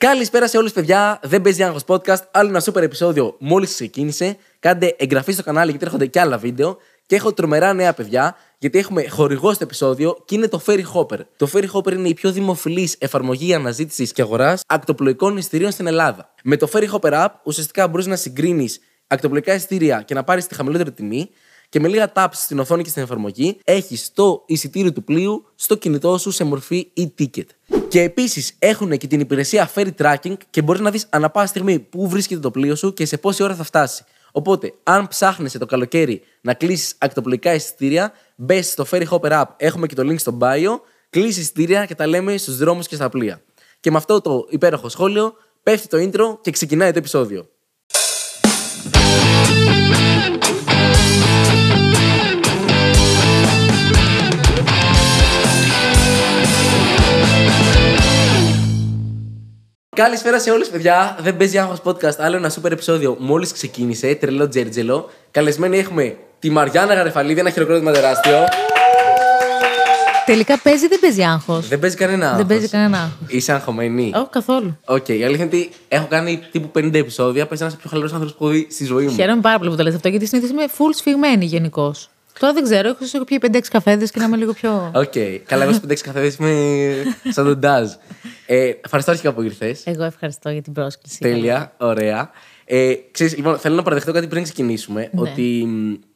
Καλησπέρα σε όλους, παιδιά. Δεν παίζει άγχος podcast. Άλλο ένα super επεισόδιο μόλις ξεκίνησε. Κάντε εγγραφή στο κανάλι γιατί έρχονται και άλλα βίντεο. Και έχω τρομερά νέα, παιδιά, γιατί έχουμε χορηγό στο επεισόδιο και είναι το Ferry Hopper. Το Ferry Hopper είναι η πιο δημοφιλής εφαρμογή αναζήτησης και αγοράς ακτοπλοϊκών εισιτηρίων στην Ελλάδα. Με το Ferry Hopper app ουσιαστικά μπορείς να συγκρίνεις ακτοπλοϊκά εισιτήρια και να πάρεις τη χαμηλότερη τιμή. Και με λίγα taps στην οθόνη και στην εφαρμογή έχεις το εισιτήριο του πλοίου στο κινητό σου σε μορφή e-ticket. Και επίσης έχουν και την υπηρεσία Ferry Tracking και μπορείς να δεις ανά πάσα στιγμή πού βρίσκεται το πλοίο σου και σε πόση ώρα θα φτάσει. Οπότε, αν ψάχνεσαι το καλοκαίρι να κλείσεις ακτοπλοϊκά εισιτήρια, μπες στο Ferry Hopper app, έχουμε και το link στο bio, κλείσεις εισιτήρια και τα λέμε στους δρόμους και στα πλοία. Και με αυτό το υπέροχο σχόλιο, πέφτει το intro και ξεκινάει το επεισόδιο. Καλησπέρα σε όλους, παιδιά. Δεν παίζει άγχος podcast. Άλλο ένα super επεισόδιο μόλις ξεκίνησε. Τρελό τζέρτζελο. Καλεσμένοι έχουμε τη Μαριάννα Γαρεφαλίδη. Ένα χειροκρότημα τεράστιο. Τελικά παίζει ή δεν παίζει άγχος? Δεν παίζει κανένα άγχος. Δεν παίζει κανένα άγχος. Είσαι αγχωμένη? Όχι, καθόλου. Οκ, η αλήθεια είναι ότι έχω κάνει τύπου 50 επεισόδια. Παίζει ένας πιο χαλαρός άνθρωπος που έχω δει στη ζωή μου. Χαίρομαι πάρα πολύ που το λες αυτό, γιατί συνήθως είμαι full σφιγμένη γενικώς. Τώρα δεν ξέρω, έχω πιει 5-6 καφέδες και να είμαι λίγο πιο. Οκ, καλά, εγώ στις 5-6 καφέδες είμαι σαν τον Ντάζ. Ευχαριστώ αρχικά που ήρθες. Εγώ ευχαριστώ για την πρόσκληση. Τέλεια, ωραία. Ξέρεις, λοιπόν, θέλω να παραδεχτώ κάτι πριν ξεκινήσουμε. Ναι. Ότι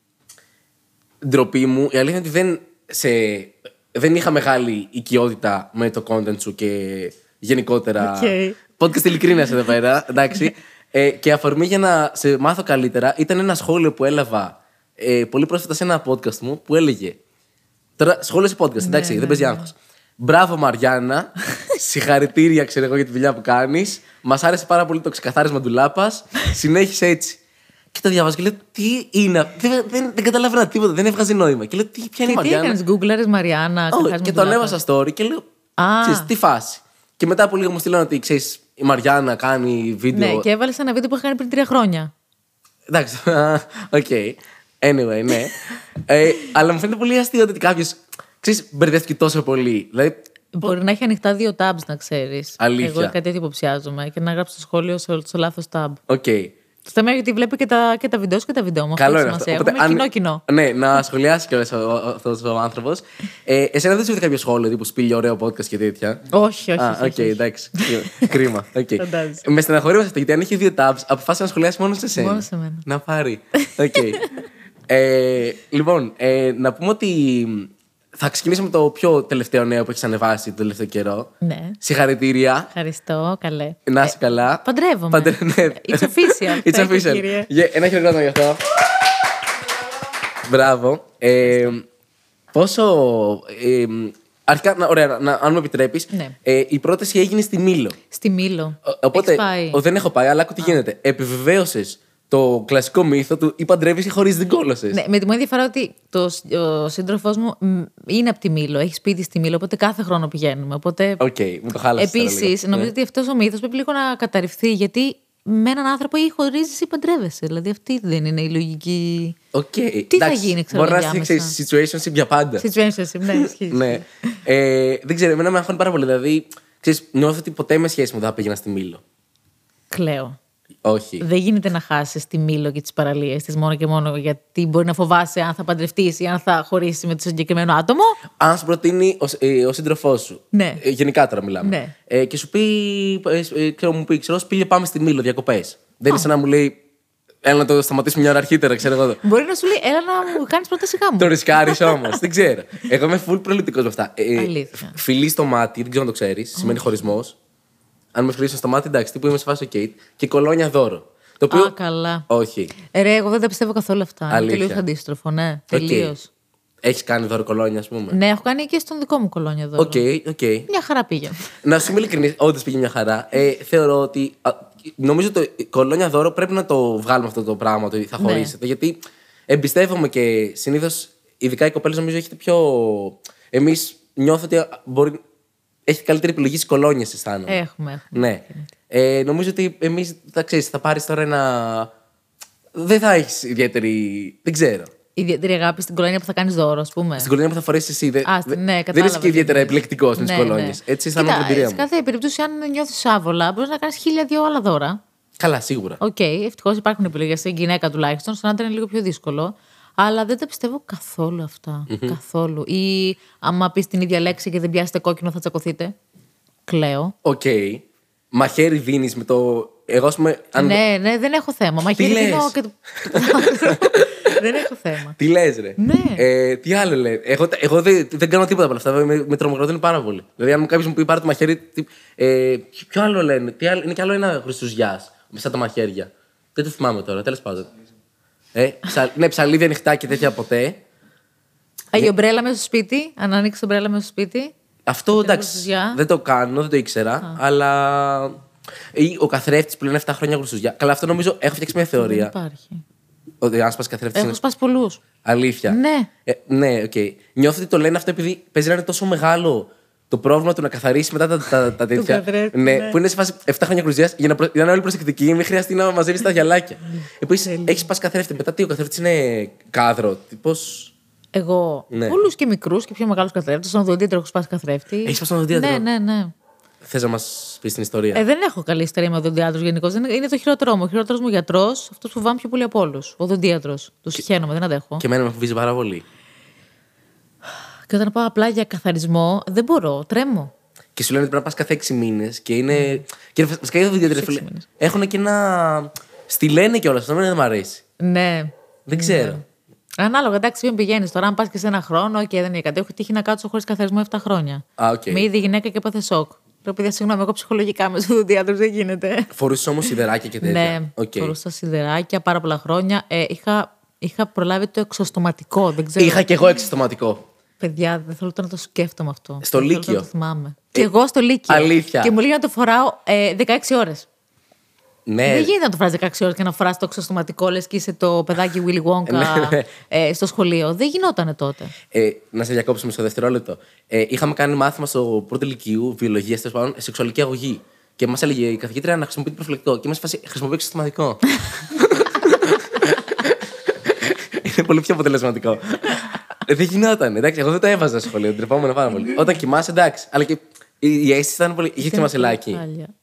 ντροπή μου, η αλήθεια είναι ότι δεν είχα μεγάλη οικειότητα με το content σου και γενικότερα. Okay. Podcast ειλικρίνειας εδώ πέρα, εντάξει. Και αφορμή για να σε μάθω καλύτερα ήταν ένα σχόλιο που έλαβα πολύ πρόσφατα σε ένα podcast μου που έλεγε. Τώρα, σχόλιο σε podcast, εντάξει, δεν παίζει άγχος. Μπράβο, Μαριάννα. Συγχαρητήρια, ξέρω εγώ, για τη δουλειά που κάνεις. Μας άρεσε πάρα πολύ το ξεκαθάρισμα του Λάπας. Συνέχισε έτσι. Και το διαβάζω και λέω: τι είναι. Δεν καταλάβαινα τίποτα, δεν έβγαζε νόημα. Και λέω: ποια είναι η Μαριάννα. Τι έκανες, Γκούγκλαρες Μαριάννα? Και το ανέβασα story και λέω: ξέρεις, τι φάση. Και μετά από λίγο μου στείλαν ότι ξέρεις, η Μαριάννα κάνει βίντεο. Ναι, και έβαλες ένα βίντεο που είχα κάνει πριν 3 χρόνια. Εντάξει, οκ. Anyway, ναι. Αλλά μου φαίνεται πολύ αστείο ότι κάποιος, ξέρεις, μπερδεύτηκε τόσο πολύ. Δηλαδή, μπορεί να έχει ανοιχτά 2 tabs, να ξέρεις. Αλήθεια. Εγώ κάτι τέτοιο υποψιάζομαι και να γράψει το σχόλιο στο λάθος tab. οκ. Το θέμα είναι γιατί βλέπει και τα βίντεο σου και τα βίντεο μου. Καλό είναι αυτό. Έχουμε κοινό. Ναι, να σχολιάσει κιόλας αυτός ο άνθρωπος. Εσένα δεν σου είδε κάποιο σχόλιο τύπου σπίλει ωραίο podcast και τέτοια? Όχι. Οκ, εντάξει. Κρίμα. Με στεναχωρεί αυτό γιατί αν είχε 2 tabs, αποφάσισε να σχολιάσει μόνο σε εσένα. Μόνο σε μένα. Να πάρει. Λοιπόν, να πούμε ότι θα ξεκινήσουμε με το πιο τελευταίο νέο που έχεις ανεβάσει το τελευταίο καιρό. Ναι. Συγχαρητήρια. Ευχαριστώ, καλέ. Να είσαι καλά. Παντρεύομαι. Ναι. It's official. It's official. Ένα χειροκρότημα γι' αυτό. Μπράβο. Πόσο. Αρχικά, ωραία, αν μου επιτρέπεις, Ναι. η πρόταση έγινε στη Μήλο. Στη Μήλο. Οπότε, Έχεις πάει? δεν έχω πάει, αλλά άκου τι γίνεται. Επιβεβαίωσες το κλασικό μύθο του ή παντρεύεσαι χωρίς δεν κόλωσες. Ναι, με τη μόνη διαφορά ότι ο σύντροφός μου είναι από τη Μήλο, έχει σπίτι στη Μήλο, οπότε κάθε χρόνο πηγαίνουμε. Οπότε. Οκ, μου το χάλασες. Επίσης, νομίζω ότι αυτός ο μύθος πρέπει λίγο να καταρριφθεί, γιατί με έναν άνθρωπο ή χωρίζεις ή παντρεύεσαι. Δηλαδή αυτή δεν είναι η λογική. Τι θα γίνει, ξέρω. Μπορεί να είσαι situationship για πάντα. Situationship, ναι, ισχύει. Ναι. Δεν ξέρω, εμένα με αγχώνει πάρα πολύ. Δηλαδή, ξέρεις, νιώθω ότι ποτέ με σχέση μου δεν θα πήγαινα στη Μήλο. Κλαίω. Όχι. Δεν γίνεται να χάσεις τη Μήλο και τις παραλίες της μόνο και μόνο γιατί μπορεί να φοβάσαι αν θα παντρευτείς ή αν θα χωρίσεις με το συγκεκριμένο άτομο. Αν σου προτείνει ο σύντροφός σου. Ναι. Γενικά τώρα μιλάμε. Ναι. Και σου πει, ξέρω, πήγε πάμε στη Μήλο διακοπές. Δεν είναι σαν να μου λέει, έλα να το σταματήσουμε μια ώρα αρχίτερα, ξέρω εγώ. Μπορεί να σου λέει, έλα να μου κάνεις πρόταση γάμου. Το ρισκάρεις όμως, δεν ξέρω. Εγώ είμαι full προληπτικός με αυτά. Αλήθεια. Φιλί στο μάτι, δεν ξέρω αν το ξέρεις, σημαίνει χωρισμός. Αν με φιλήσει στο μάτι, εντάξει, τύπου είμαι σε φάση Kate. Και κολόνια δώρο. Το οποίο. Α, καλά. Όχι. Ρε, εγώ δεν τα πιστεύω καθόλου αυτά. Αλήθεια. Είναι τελείως αντίστροφο, ναι. Τελείως. Έχεις κάνει δώρο κολόνια, ας πούμε? Ναι, έχω κάνει και στον δικό μου κολόνια δώρο. Οκ. Μια χαρά πήγε. Να σου είμαι ειλικρινής, όντως πήγε μια χαρά. Θεωρώ ότι. Νομίζω ότι κολόνια δώρο πρέπει να το βγάλουμε αυτό το πράγμα, ότι θα χωρίσετε. Γιατί εμπιστεύομαι και συνήθως, ειδικά οι κοπέλες, νομίζω έχετε πιο. Εμείς νιώθω ότι μπορεί. Έχει καλύτερη επιλογή στις κολόνιες, αισθάνομαι. Έχουμε. Ναι. Νομίζω ότι εμείς θα πάρεις τώρα ένα. Δεν θα έχεις ιδιαίτερη. Δεν ξέρω. ιδιαίτερη αγάπη στην κολόνια που θα κάνεις δώρο, ας πούμε. Στην κολόνια που θα φορέσεις εσύ. Ναι, δεν είσαι και ιδιαίτερα επιλεκτικός με τις κολόνιες. Ναι. Έτσι αισθάνομαι την εμπειρία μου. Σε κάθε περίπτωση, αν νιώθεις άβολα, μπορείς να κάνεις 1002 άλλα δώρα. Καλά, σίγουρα. Οκ, ευτυχώς υπάρχουν επιλογές στην γυναίκα τουλάχιστον. Στον άντρα είναι λίγο πιο δύσκολο. Αλλά δεν τα πιστεύω καθόλου αυτά. Καθόλου. Ή άμα πεις την ίδια λέξη και δεν πιάσετε κόκκινο, θα τσακωθείτε. Κλαίω. Οκ. Μαχαίρι δίνεις με το. Εγώ, ας πούμε. Ναι, δεν έχω θέμα. Μαχαίρι δίνω και το. Δεν έχω θέμα. Τι λες, ρε. Ναι. Τι άλλο λέει. Εγώ δεν κάνω τίποτα από αυτά. Με τρομοκρατούν πάρα πολύ. Δηλαδή, αν κάποιος μου πει πάρε το μαχαίρι. Ποιο άλλο λένε. Είναι κι άλλο ένα Χριστουζιάς. Σαν τα μαχαίρια. Δεν το θυμάμαι τώρα, τέλος πάντων. Ναι, ψαλίδι ανοιχτά και τέτοια ποτέ. Η ομπρέλα μέσα στο σπίτι. Αν ανοίξει την ομπρέλα μέσα στο σπίτι. Αυτό εντάξει. Δεν το κάνω, δεν το ήξερα. Αλλά. Ο καθρέφτης που λένε 7 χρόνια Χριστουζιά. Καλά, αυτό νομίζω έχω φτιάξει μια θεωρία. Δεν υπάρχει. Ότι αν σπάσει καθρέφτης. Έχω σπάσει πολλούς. Αλήθεια. Ναι. Ναι, οκ. Νιώθω ότι το λένε αυτό επειδή παίζει να είναι τόσο μεγάλο το πρόβλημα του να καθαρίσει μετά τα τέτοια. Ναι, που είναι σε φάση 7 χρόνια Χριστουζιάς για να είναι όλοι προσεκτικοί, μην χρειαστεί να μαζεύει τα γυαλάκια. Επίσης, έχει σπάσει καθρέφτη. Μετά τι, ο καθρέφτης είναι κάδρο. Πώς. Εγώ. Πολλούς και μικρούς και πιο μεγάλους καθρέφτες. Στον οδοντίατρο έχω σπάσει καθρέφτη. Έχεις σπάσει τον οδοντίατρο. Ναι. Θες να μας πεις την ιστορία. Δεν έχω καλή ιστορία με οδοντίατρους γενικώς. Είναι το χειρότερό μου. Ο χειρότερος μου γιατρός, αυτός που φοβάμαι πιο πολύ από όλους. Ο οδοντίατρος. Του συχαίνομαι, δεν αντέχω. Και εμένα με φοβίζει πάρα πολύ. Και όταν πάω απλά για καθαρισμό, δεν μπορώ, τρέμω. Και σου λένε ότι πρέπει να πας κάθε 6 μήνες και είναι. Και βασικά οι οδοντίατροι έχουν και ένα. Στη λένε κιόλας, αυτό δεν μου αρέσει. Ναι. Δεν ξέρω. Ανάλογα, εντάξει, μην πηγαίνεις τώρα. Αν πας και σε ένα χρόνο, και δεν είναι κάτι. Έχω τύχει να κάτσω χωρίς καθαρισμό 7 χρόνια. Με είδη γυναίκα και έπαθε σοκ. Πρέπει, συγγνώμη, εγώ ψυχολογικά με στου διάτρους δεν γίνεται. Φορούσες όμως σιδεράκια και τέτοια. Ναι, φορούσα σιδεράκια πάρα πολλά χρόνια. Είχα προλάβει το εξωστοματικό. Δεν ξέρω. Είχα κι εγώ εξωστοματικό. Παιδιά, δεν θέλω να το σκέφτομαι αυτό. Στο Λύκειο. Δεν το θυμάμαι. Και εγώ στο Λύκειο. Αλήθεια. Και μου λέει να το φοράω 16 ώρες. Ναι. Δεν γίνεται να το φοράς 16 ώρες και να φοράς το εξωστοματικό, λες και είσαι το παιδάκι Willy Wonka στο σχολείο. Δεν γινότανε τότε. Να σε διακόψουμε στο δευτερόλεπτο. Είχαμε κάνει μάθημα στο πρώτο λυκείου, βιολογία, τέλος πάντων, σεξουαλική αγωγή. Και μας έλεγε η καθηγήτρια να χρησιμοποιεί το προφυλακτικό. Και είμαστε φάση χρησιμοποιεί εξωστοματικό. Είναι πολύ πιο αποτελεσματικό. Δεν γινόταν. Εντάξει, εγώ δεν το έβαζα στο σχολείο. Τρεπόμουν πάρα πολύ. Όταν κοιμάσαι, εντάξει. Αλλά και η αίσθηση ήταν πολύ. Είχε και μασελάκι.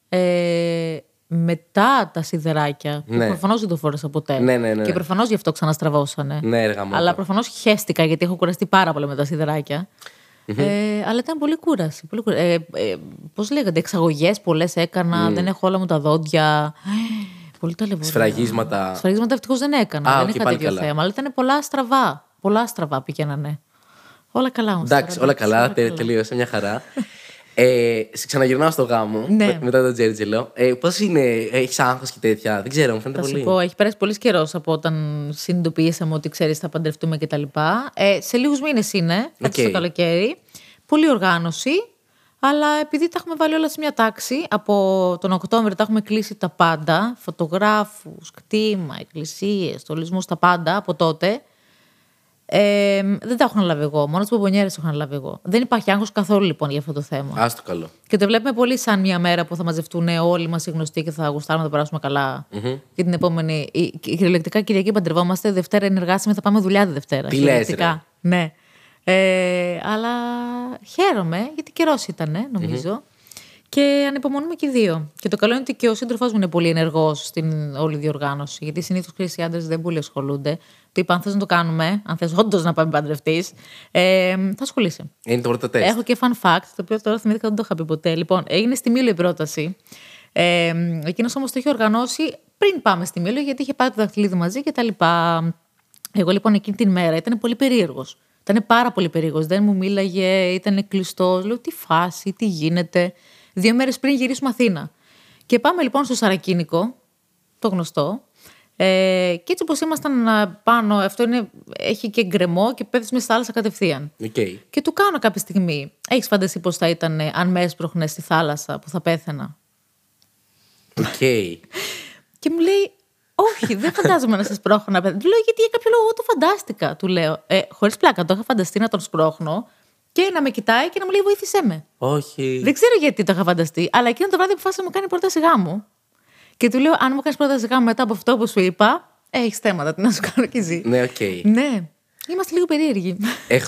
Μετά τα σιδεράκια. Που προφανώς δεν το φόρεσα ποτέ. Ναι. Και προφανώς γι' αυτό ξαναστραβώσανε. Ναι, αλλά προφανώς χέστηκα γιατί έχω κουραστεί πάρα πολύ με τα σιδεράκια. Αλλά ήταν πολύ κούραση. Πώς λέγονται, εξαγωγές πολλές έκανα. Δεν έχω όλα μου τα δόντια. Πολύ ταλαιπωρία. Σφραγίσματα. Σφραγίσματα ευτυχώς δεν έκανα. Δεν είχα τέτοιο θέμα. Αλλά ήταν πολλά στραβά. Πολλά στραβά πηγαίνανε. Όλα καλά όμως. Εντάξει, όλα καλά. Τελείωσε μια χαρά. Σε ξαναγυρνάω στο γάμο μετά τον Τζέρτζελο. Πώς είναι, έχεις άγχος και τέτοια? Δεν ξέρω, μου φαίνεται πολύ. Θα σου πω, έχει περάσει πολύ καιρό από όταν συνειδητοποιήσαμε ότι ξέρεις θα παντρευτούμε κτλ. Σε λίγους μήνες είναι, έτσι το καλοκαίρι. Πολλή οργάνωση. Αλλά επειδή τα έχουμε βάλει όλα σε μια τάξη, από τον Οκτώβριο τα έχουμε κλείσει τα πάντα. Φωτογράφους, κτήμα, εκκλησίες, στολισμούς, τα πάντα από τότε. Δεν τα έχω αναλάβει εγώ. Μόνο τις μπομπονιέρες έχω αναλάβει εγώ. Δεν υπάρχει άγχος καθόλου λοιπόν για αυτό το θέμα. Άστο καλό. Και το βλέπουμε πολύ σαν μια μέρα που θα μαζευτούν όλοι μας οι γνωστοί και θα γουστάρουμε να το περάσουμε καλά. Και την επόμενη. Κυριολεκτικά Κυριακή παντρευόμαστε. Δευτέρα είναι εργάσιμη, θα πάμε δουλειά τη Δευτέρα. Τι λες, ρε. Ναι. Αλλά χαίρομαι γιατί καιρός ήταν, νομίζω. Και ανυπομονούμε και οι δύο. Και το καλό είναι ότι και ο σύντροφός μου είναι πολύ ενεργός στην όλη διοργάνωση. Γιατί συνήθως οι άντρες δεν πολύ ασχολούνται. Του είπα: αν θες να το κάνουμε, αν θες όντως να πάμε παντρευτείς, θα ασχολείσαι. Είναι το πρώτο τεστ. Έχω και fun fact, το οποίο τώρα θυμήθηκα δεν το είχα πει ποτέ. Λοιπόν, έγινε στη Μήλο η πρόταση. Εκείνος όμως το είχε οργανώσει πριν πάμε στη Μήλο, γιατί είχε πάρει το δαχτυλίδι μαζί κτλ. Εγώ λοιπόν εκείνη την μέρα ήταν πολύ περίεργος. Ήταν πάρα πολύ περίεργος. Δεν μου μίλαγε, ήταν κλειστός. Λέω: τι φάση, τι γίνεται. 2 μέρες πριν γυρίσουμε Αθήνα. Και πάμε λοιπόν στο Σαρακίνικο, το γνωστό. Και έτσι όπως ήμασταν πάνω, αυτό έχει και γκρεμό και πέφτεις μέσα στη θάλασσα κατευθείαν. Και του κάνω κάποια στιγμή: έχεις φανταστεί πώς θα ήταν αν με έσπροχνες στη θάλασσα που θα πέθαινα? Και μου λέει: όχι, δεν φαντάζομαι να σε σπρώχνω. Του λέω: γιατί για κάποιο λόγο το φαντάστηκα. Του λέω: χωρίς πλάκα, το είχα φανταστεί να τον σπρώχνω και να με κοιτάει και να μου λέει: βοήθησέ με. Όχι. Δεν ξέρω γιατί το είχα φανταστεί, αλλά εκείνο το βράδυ αποφάσισα να μου κάνει πρόταση γάμου. Και του λέω: αν μου κάνει πρόταση γάμου μετά από αυτό που σου είπα, έχεις θέματα. Τι να σου κάνω κι εσύ. Ναι, οκ. Ναι. Είμαστε λίγο περίεργοι.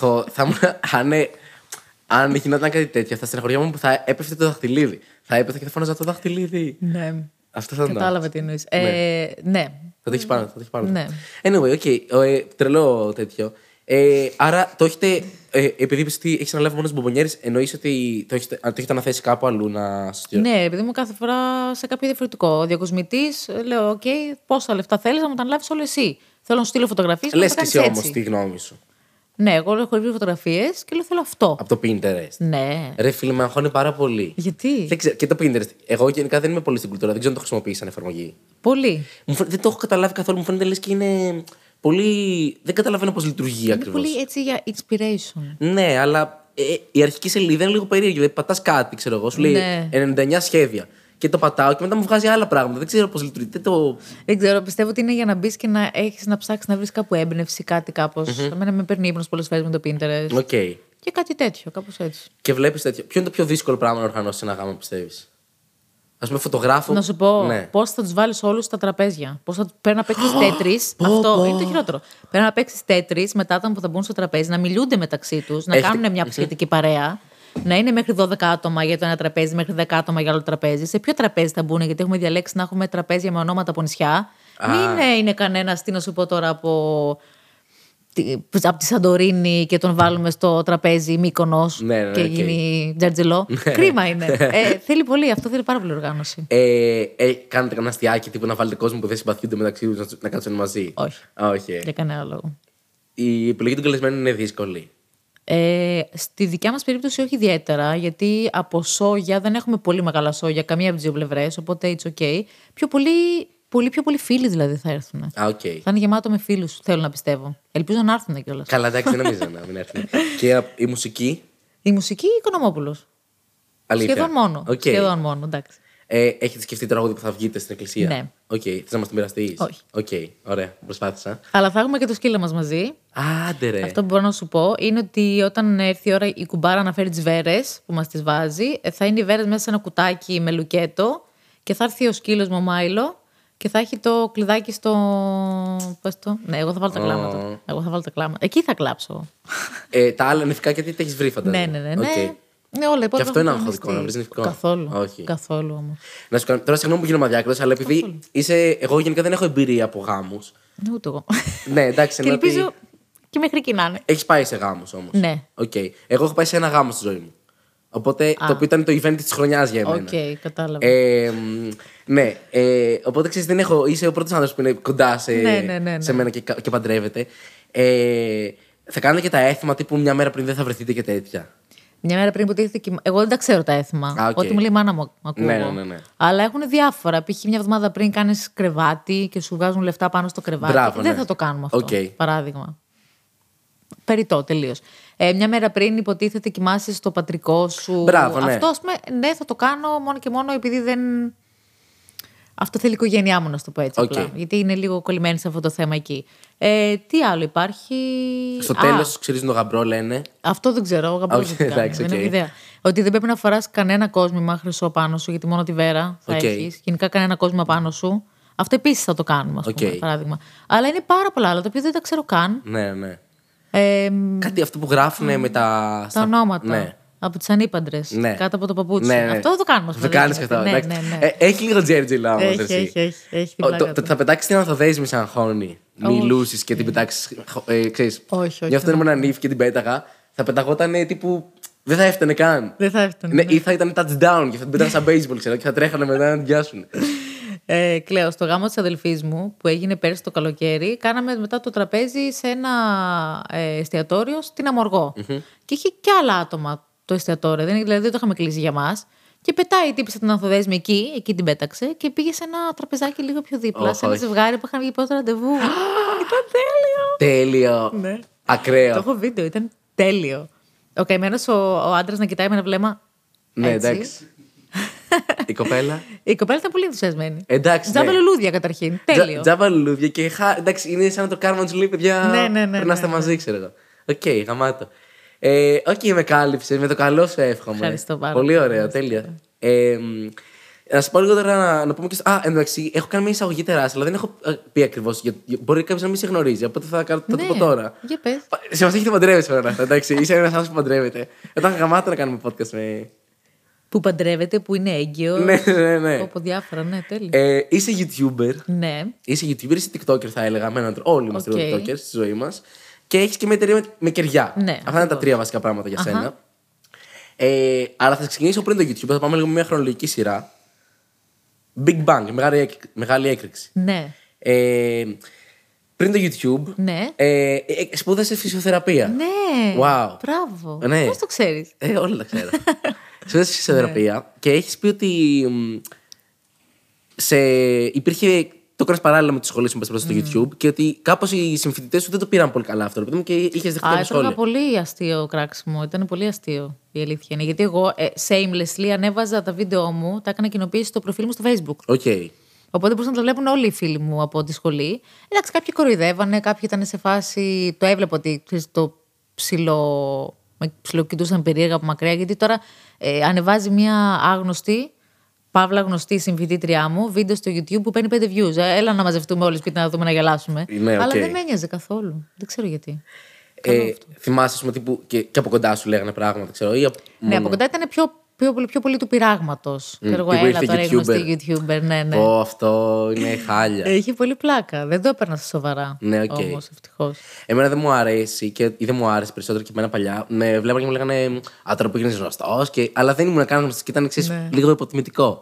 Αν γινόταν κάτι τέτοιο, θα στεναχωριόμουν που θα έπεφτε το δαχτυλίδι. Θα έπεφτε και θα φώναζα το δαχτυλίδι. Ναι. Αυτό θα ήταν. Κατάλαβα τι εννοείς. Ναι. Θα το έχεις πάνω. Ναι. Anyway, τρελό τέτοιο. Άρα το έχετε. Επειδή είπες ότι έχεις αναλάβει μόνο μπομπονιέρες, εννοείς ότι το έχετε αναθέσει κάπου αλλού να σας στείλω. Ναι, επειδή μου κάθε φορά σε κάποιο διαφορετικό. Ο διακοσμητής, λέω: OK, πόσα λεφτά θέλεις να μου τα αναλάβεις όλο εσύ. Θέλω να σου στείλω φωτογραφίες. Λες και εσύ όμως τη γνώμη σου. Ναι, εγώ έχω βρει φωτογραφίες και λέω: θέλω αυτό. Από το Pinterest. Ναι. Ρε φίλε, με αγχώνει πάρα πολύ. Γιατί? Δεν ξέρω, και το Pinterest. Εγώ γενικά δεν είμαι πολύ στην κουλτούρα, δεν ξέρω αν το χρησιμοποιήσει σαν εφαρμογή. Πολύ. Δεν το έχω καταλάβει καθόλου. Μου φαίνεται λες και είναι πολύ. Δεν καταλαβαίνω πώς λειτουργεί ακριβώς. Είναι πολύ έτσι για inspiration. Ναι, αλλά η αρχική σελίδα είναι λίγο περίεργη. Δηλαδή, πατάς κάτι, ξέρω εγώ, σου λέει Ναι. 99 σχέδια. Και το πατάω και μετά μου βγάζει άλλα πράγματα. Δεν ξέρω πώς λειτουργεί. Δεν ξέρω, πιστεύω ότι είναι για να μπει και να έχεις να ψάξεις να βρεις κάπου έμπνευση, κάτι κάπως. Εμένα με παίρνει ύπνος πολλές φορές με το Pinterest. Okay. Και κάτι τέτοιο, κάπως έτσι. Και βλέπεις τέτοιο. Ποιο είναι το πιο δύσκολο πράγμα να οργανώσεις ένα γάμο, πιστεύεις? Ας πούμε, φωτογράφο. Να σου πω Ναι. πώς θα τους βάλεις όλους στα τραπέζια. Πώς θα πρέπει να παίξεις τέτρις. Αυτό είναι το χειρότερο. Πρέπει να παίξεις τέτρις με τα άτομα που θα μπουν στο τραπέζι, να μιλούνται μεταξύ τους, να κάνουν μια σχετική παρέα. Να είναι μέχρι 12 άτομα για το ένα τραπέζι, μέχρι 10 άτομα για άλλο τραπέζι. Σε ποιο τραπέζι θα μπουν, γιατί έχουμε διαλέξει να έχουμε τραπέζια με ονόματα από νησιά. Μην είναι κανένα, τι να σου πω τώρα, από τη Σαντορίνη και τον βάλουμε στο τραπέζι Μύκονος και γίνει τζαρτζελό. Κρίμα είναι. Θέλει πολύ, αυτό θέλει πάρα πολύ οργάνωση. Κάνετε κανένα αστιάκι τύπου να βάλετε κόσμο που δεν συμπαθιούνται μεταξύ τους να κάτσουν μαζί? Όχι. Για κανένα λόγο. Η επιλογή των καλεσμένων είναι δύσκολη. Στη δικιά μας περίπτωση όχι ιδιαίτερα, γιατί από σόγια δεν έχουμε πολύ μεγάλα σόγια, καμία από τις δύο πλευρές, οπότε it's okay. Πολύ πιο πολλοί φίλοι δηλαδή θα έρθουν. Okay. Θα είναι γεμάτο με φίλους, θέλω να πιστεύω. Ελπίζω να έρθουν κιόλας. Καλά, εντάξει, δεν νομίζω να μην έρθουν. Και η μουσική? Η μουσική Οικονομόπουλος. Αλήθεια. Σχεδόν μόνο. Okay. Σχεδόν μόνο, εντάξει. Έχετε σκεφτεί το τραγούδι που θα βγείτε στην εκκλησία? Ναι. Θες να μας το μοιραστείς? Όχι. Ωραία, προσπάθησα. Αλλά θα έχουμε και το σκύλο μας μαζί. Άντε ρε. Αυτό που μπορώ να σου πω είναι ότι όταν έρθει η ώρα η κουμπάρα να φέρει τις βέρες που μας τις βάζει, θα είναι οι βέρες μέσα σε ένα κουτάκι με λουκέτο και θα έρθει ο σκύλος μου ο Μάιλο και θα έχει το κλειδάκι στο. Πες το. Ναι, εγώ θα βάλω τα κλάματα. Εκεί θα κλάψω. Τα άλλα νηφικά γιατί τα έχεις βρει, φαντάζομαι. Ναι. Ναι, όλα, και αυτό είναι αγχωτικό, να βρεις νηφικό. Καθόλου. Όχι. Καθόλου όμως. Να σου κάνω. Τώρα συγγνώμη που γίνομαι αδιάκριτος, αλλά επειδή εγώ γενικά δεν έχω εμπειρία από γάμους. Ναι, ούτε εγώ. Ναι, εντάξει. Και ελπίζω και μέχρι εκεί να είναι. Έχεις πάει σε γάμους όμως? Ναι. Εγώ έχω πάει σε ένα γάμο στη ζωή μου. Οπότε το οποίο ήταν το event της χρονιάς για εμένα. Κατάλαβα. Ναι. Οπότε ξέρεις, είσαι ο πρώτος άνθρωπος που είναι κοντά σε μένα και παντρεύεται. Θα κάνετε και τα έθιμα τύπου μια μέρα πριν δεν θα βρεθείτε και τέτοια? Μια μέρα πριν υποτίθεται. Εγώ δεν τα ξέρω τα έθιμα. Ό,τι μου λέει η μάνα μου ακούω. Ναι. Αλλά έχουν διάφορα. Π.χ. μια εβδομάδα πριν κάνεις κρεβάτι και σου βγάζουν λεφτά πάνω στο κρεβάτι. Μπράβο, δεν θα το κάνουμε αυτό. Παράδειγμα. Περιττό τελείως. Μια μέρα πριν υποτίθεται κοιμάσαι στο πατρικό σου. Μπράβο, ναι. Αυτό, ας πούμε, ναι, θα το κάνω μόνο και μόνο επειδή δεν. Αυτό θέλει η οικογένειά μου, να σου το πω έτσι. Απλά, γιατί είναι λίγο κολλημένη σε αυτό το θέμα εκεί. Τι άλλο υπάρχει? Στο τέλος ξυρίζουν το γαμπρό, λένε. Αυτό δεν ξέρω. Ο γαμπρός δεν έχω ιδέα. Ότι δεν πρέπει να φοράς κανένα κόσμημα χρυσό πάνω σου, γιατί μόνο τη βέρα θα έχεις. Γενικά κανένα κόσμημα πάνω σου. Αυτό επίσης θα το κάνουμε, ας πούμε, παράδειγμα. Αλλά είναι πάρα πολλά άλλα, τα οποία δεν τα ξέρω καν. Ναι. Κάτι αυτό που γράφουν με τα ονόματα. Ναι. Από τις ανήπαντρες. Ναι. Κάτω από το παπούτσι. Ναι. Αυτό δεν το κάνουμε. Το κάνεις και αυτό. Ναι. Έχει λίγο τζέρτζιλα όμως. Έχει. Θα πετάξεις την ανθοδέσμη σαν χώνη. Μιλούσεις και την πετάξεις. Όχι. Γι' αυτό ήμουν ανήφη και την πέταγα. Θα πεταγόταν τύπου. Δεν θα έφτανε καν. Δεν θα έφτανε. Ναι, ή θα ήταν touchdown και θα την πέταγα σαν baseball, ξέρω, και θα τρέχανε μετά να την πιάσουν. Κλαίω, στο γάμο της αδελφής μου που έγινε πέρσι το καλοκαίρι, κάναμε μετά το τραπέζι σε ένα εστιατόριο στην Αμοργό. Και είχε και άλλα άτομα το εστιατόριο, δηλαδή δεν το είχαμε κλείσει για μας. Και πετάει η τύπησα την ανθοδέσμη εκεί την πέταξε και πήγε σε ένα τραπεζάκι λίγο πιο δίπλα, σε ένα ζευγάρι που είχαν βγει πρώτο ραντεβού. Ήταν τέλειο. Ναι. Ακραίο. Το έχω βίντεο, ήταν τέλειο. Ο καημένος ο άντρας να κοιτάει με ένα βλέμμα. Ναι, εντάξει. Η κοπέλα. Η κοπέλα ήταν πολύ ενθουσιασμένη. Εντάξει. Τζάμπα λουλούδια καταρχήν. Τέλειο. Τζάμπα λουλούδια και εντάξει, είναι σαν να το κάνουμε να του λέει παιδιά. Ναι. Περνάστε μαζί, ξέρω εγώ. Οκ, γαμάτο. Με κάλυψε, με το καλό σου εύχομαι. Ευχαριστώ πάρα πολύ. Πολύ ωραία, τέλεια. Να σα πω λίγο τώρα να πούμε και. Εντάξει, έχω κάνει μια εισαγωγή τεράστια, αλλά δεν έχω πει ακριβώς. Μπορεί κάποιο να μην σε γνωρίζει, οπότε θα το πω τώρα. Για πες. Σε μας έχετε παντρεύεσαι όλα αυτά, εντάξει. Είσαι ένας άνθρωπος που παντρεύεται. Όταν γαμάτε να κάνουμε podcast με. Που παντρεύεται, που είναι έγκυο. Ναι. Από διάφορα, ναι, τέλεια. Είσαι YouTuber. Ναι. Είσαι YouTuber, είσαι TikToker, θα έλεγα. Με έναν τρόπο. Όλοι είμαστε TikTokers στη ζωή μας. Και έχεις και μια εταιρεία με κεριά. Ναι, αυτά είναι τα 3 βασικά πράγματα για σένα. Αλλά θα ξεκινήσω πριν το YouTube, θα πάμε λίγο με μια χρονολογική σειρά. Big Bang, μεγάλη έκρηξη. Ναι. Πριν το YouTube, Ναι. σπούδασε φυσιοθεραπεία. Ναι. Wow. Μπράβο. Ναι. Πώς το ξέρεις? Όλα τα ξέρω. Σπούδασε φυσιοθεραπεία και έχεις πει ότι υπήρχε. Το έκανες παράλληλα με τη σχολή σου στο YouTube και ότι κάπως οι συμφοιτητές σου δεν το πήραν πολύ καλά αυτό. Και είχες δεχτεί τα σχόλια. Ήταν πολύ αστείο κράξιμο. Ήταν πολύ αστείο η αλήθεια είναι. Γιατί εγώ shamelessly ανέβαζα τα βίντεο μου, τα έκανα κοινοποίηση στο προφίλ μου στο Facebook. Okay. Οπότε μπορούσαν να το βλέπουν όλοι οι φίλοι μου από τη σχολή. Εντάξει, κάποιοι κοροϊδεύανε, κάποιοι ήταν σε φάση. Το έβλεπα ότι το με ψιλοκοιτούσαν περίεργα από μακριά. Γιατί τώρα ανεβάζει μια άγνωστη. Παύλα γνωστή συμφοιτήτριά μου, βίντεο στο YouTube που παίρνει 5 views. Έλα να μαζευτούμε όλοι σπίτι να δούμε να γελάσουμε. Ναι, αλλά δεν με ένοιαζε καθόλου. Δεν ξέρω γιατί. Θυμάσαι, τύπου και από κοντά σου λέγανε πράγματα, ξέρω. Ναι, από κοντά ήταν πιο πολύ του πειράγματος. Ξέρω εγώ, έλα τώρα γνωστή YouTuber. Ναι. Αυτό είναι χάλια. Έχει πολύ πλάκα. Δεν το έπαιρνα σοβαρά. Ναι, όμως, ευτυχώς. Εμένα δεν μου αρέσει ή δεν μου άρεσε περισσότερο και εμένα παλιά. Με βλέπανε και μου λέγανε τώρα που γίνεις γνωστός. Αλλά δεν ήμουν καν γνωστός και ήταν λίγο υποτιμητικό.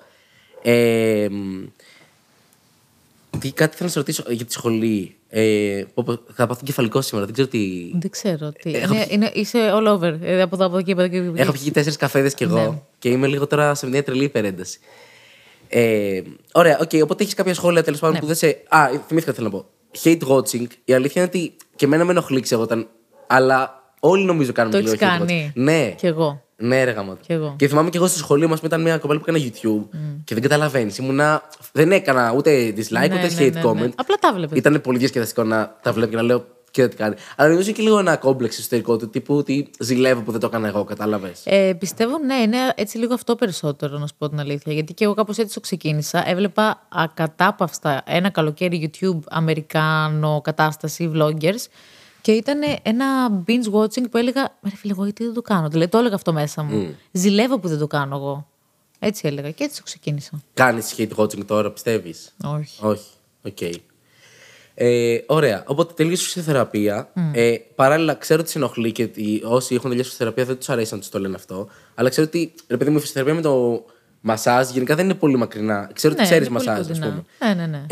Κάτι θέλω να σε ρωτήσω για τη σχολή. Θα πάθω κεφαλικό σήμερα, δεν ξέρω τι. Δεν ξέρω τι. Είσαι all over. Από εδώ, από εκεί, από εκεί. Έχω πιει 4 καφέδες κι εγώ και είμαι λίγο τώρα σε μια τρελή υπερένταση. Ωραία, οπότε έχεις κάποια σχόλια τέλος πάντων που δεν σε. Θυμήθηκα τι θέλω να πω. Hate watching, η αλήθεια είναι ότι και εμένα με ενοχλεί όταν. Αλλά όλοι νομίζω κάνουμε λίγο hate watching. Ναι. Κι εγώ. Ναι, ρε γαμώτο. Και θυμάμαι και εγώ στο σχολείο μας ήταν μια κοπέλα που έκανε YouTube και δεν καταλαβαίνεις. Δεν έκανα ούτε dislike ούτε hate comment. Απλά τα βλέπεις. Ήταν πολύ διασκεδαστικό να τα βλέπω και να λέω και τι κάνει. Αλλά νομίζω και λίγο ένα κόμπλεξ εσωτερικό του τύπου ότι ζηλεύω που δεν το έκανα εγώ, κατάλαβες. Πιστεύω, ναι, είναι έτσι λίγο αυτό περισσότερο, να σου πω την αλήθεια. Γιατί και εγώ κάπως έτσι το ξεκίνησα. Έβλεπα ακατάπαυστα ένα καλοκαίρι YouTube Αμερικάνο κατάσταση vloggers. Και ήταν ένα binge watching που έλεγα, ρε φίλε, εγώ γιατί δεν το κάνω. Δηλαδή το έλεγα αυτό μέσα μου. Ζηλεύω που δεν το κάνω εγώ. Έτσι έλεγα και έτσι το ξεκίνησα. Κάνεις hate watching τώρα, πιστεύεις? Όχι. Οκ. Ωραία. Οπότε τελείωσε η φυσιοθεραπεία. Παράλληλα, ξέρω ότι σε ενοχλεί και ότι όσοι έχουν τελειώσει φυσιοθεραπεία δεν τους αρέσει να τους το λένε αυτό. Αλλά ξέρω ότι, ρε παιδί μου, η φυσιοθεραπεία με το μασάζ γενικά δεν είναι πολύ μακρινά. Ξέρω ότι ξέρεις μασάζ, ας πούμε. Ναι.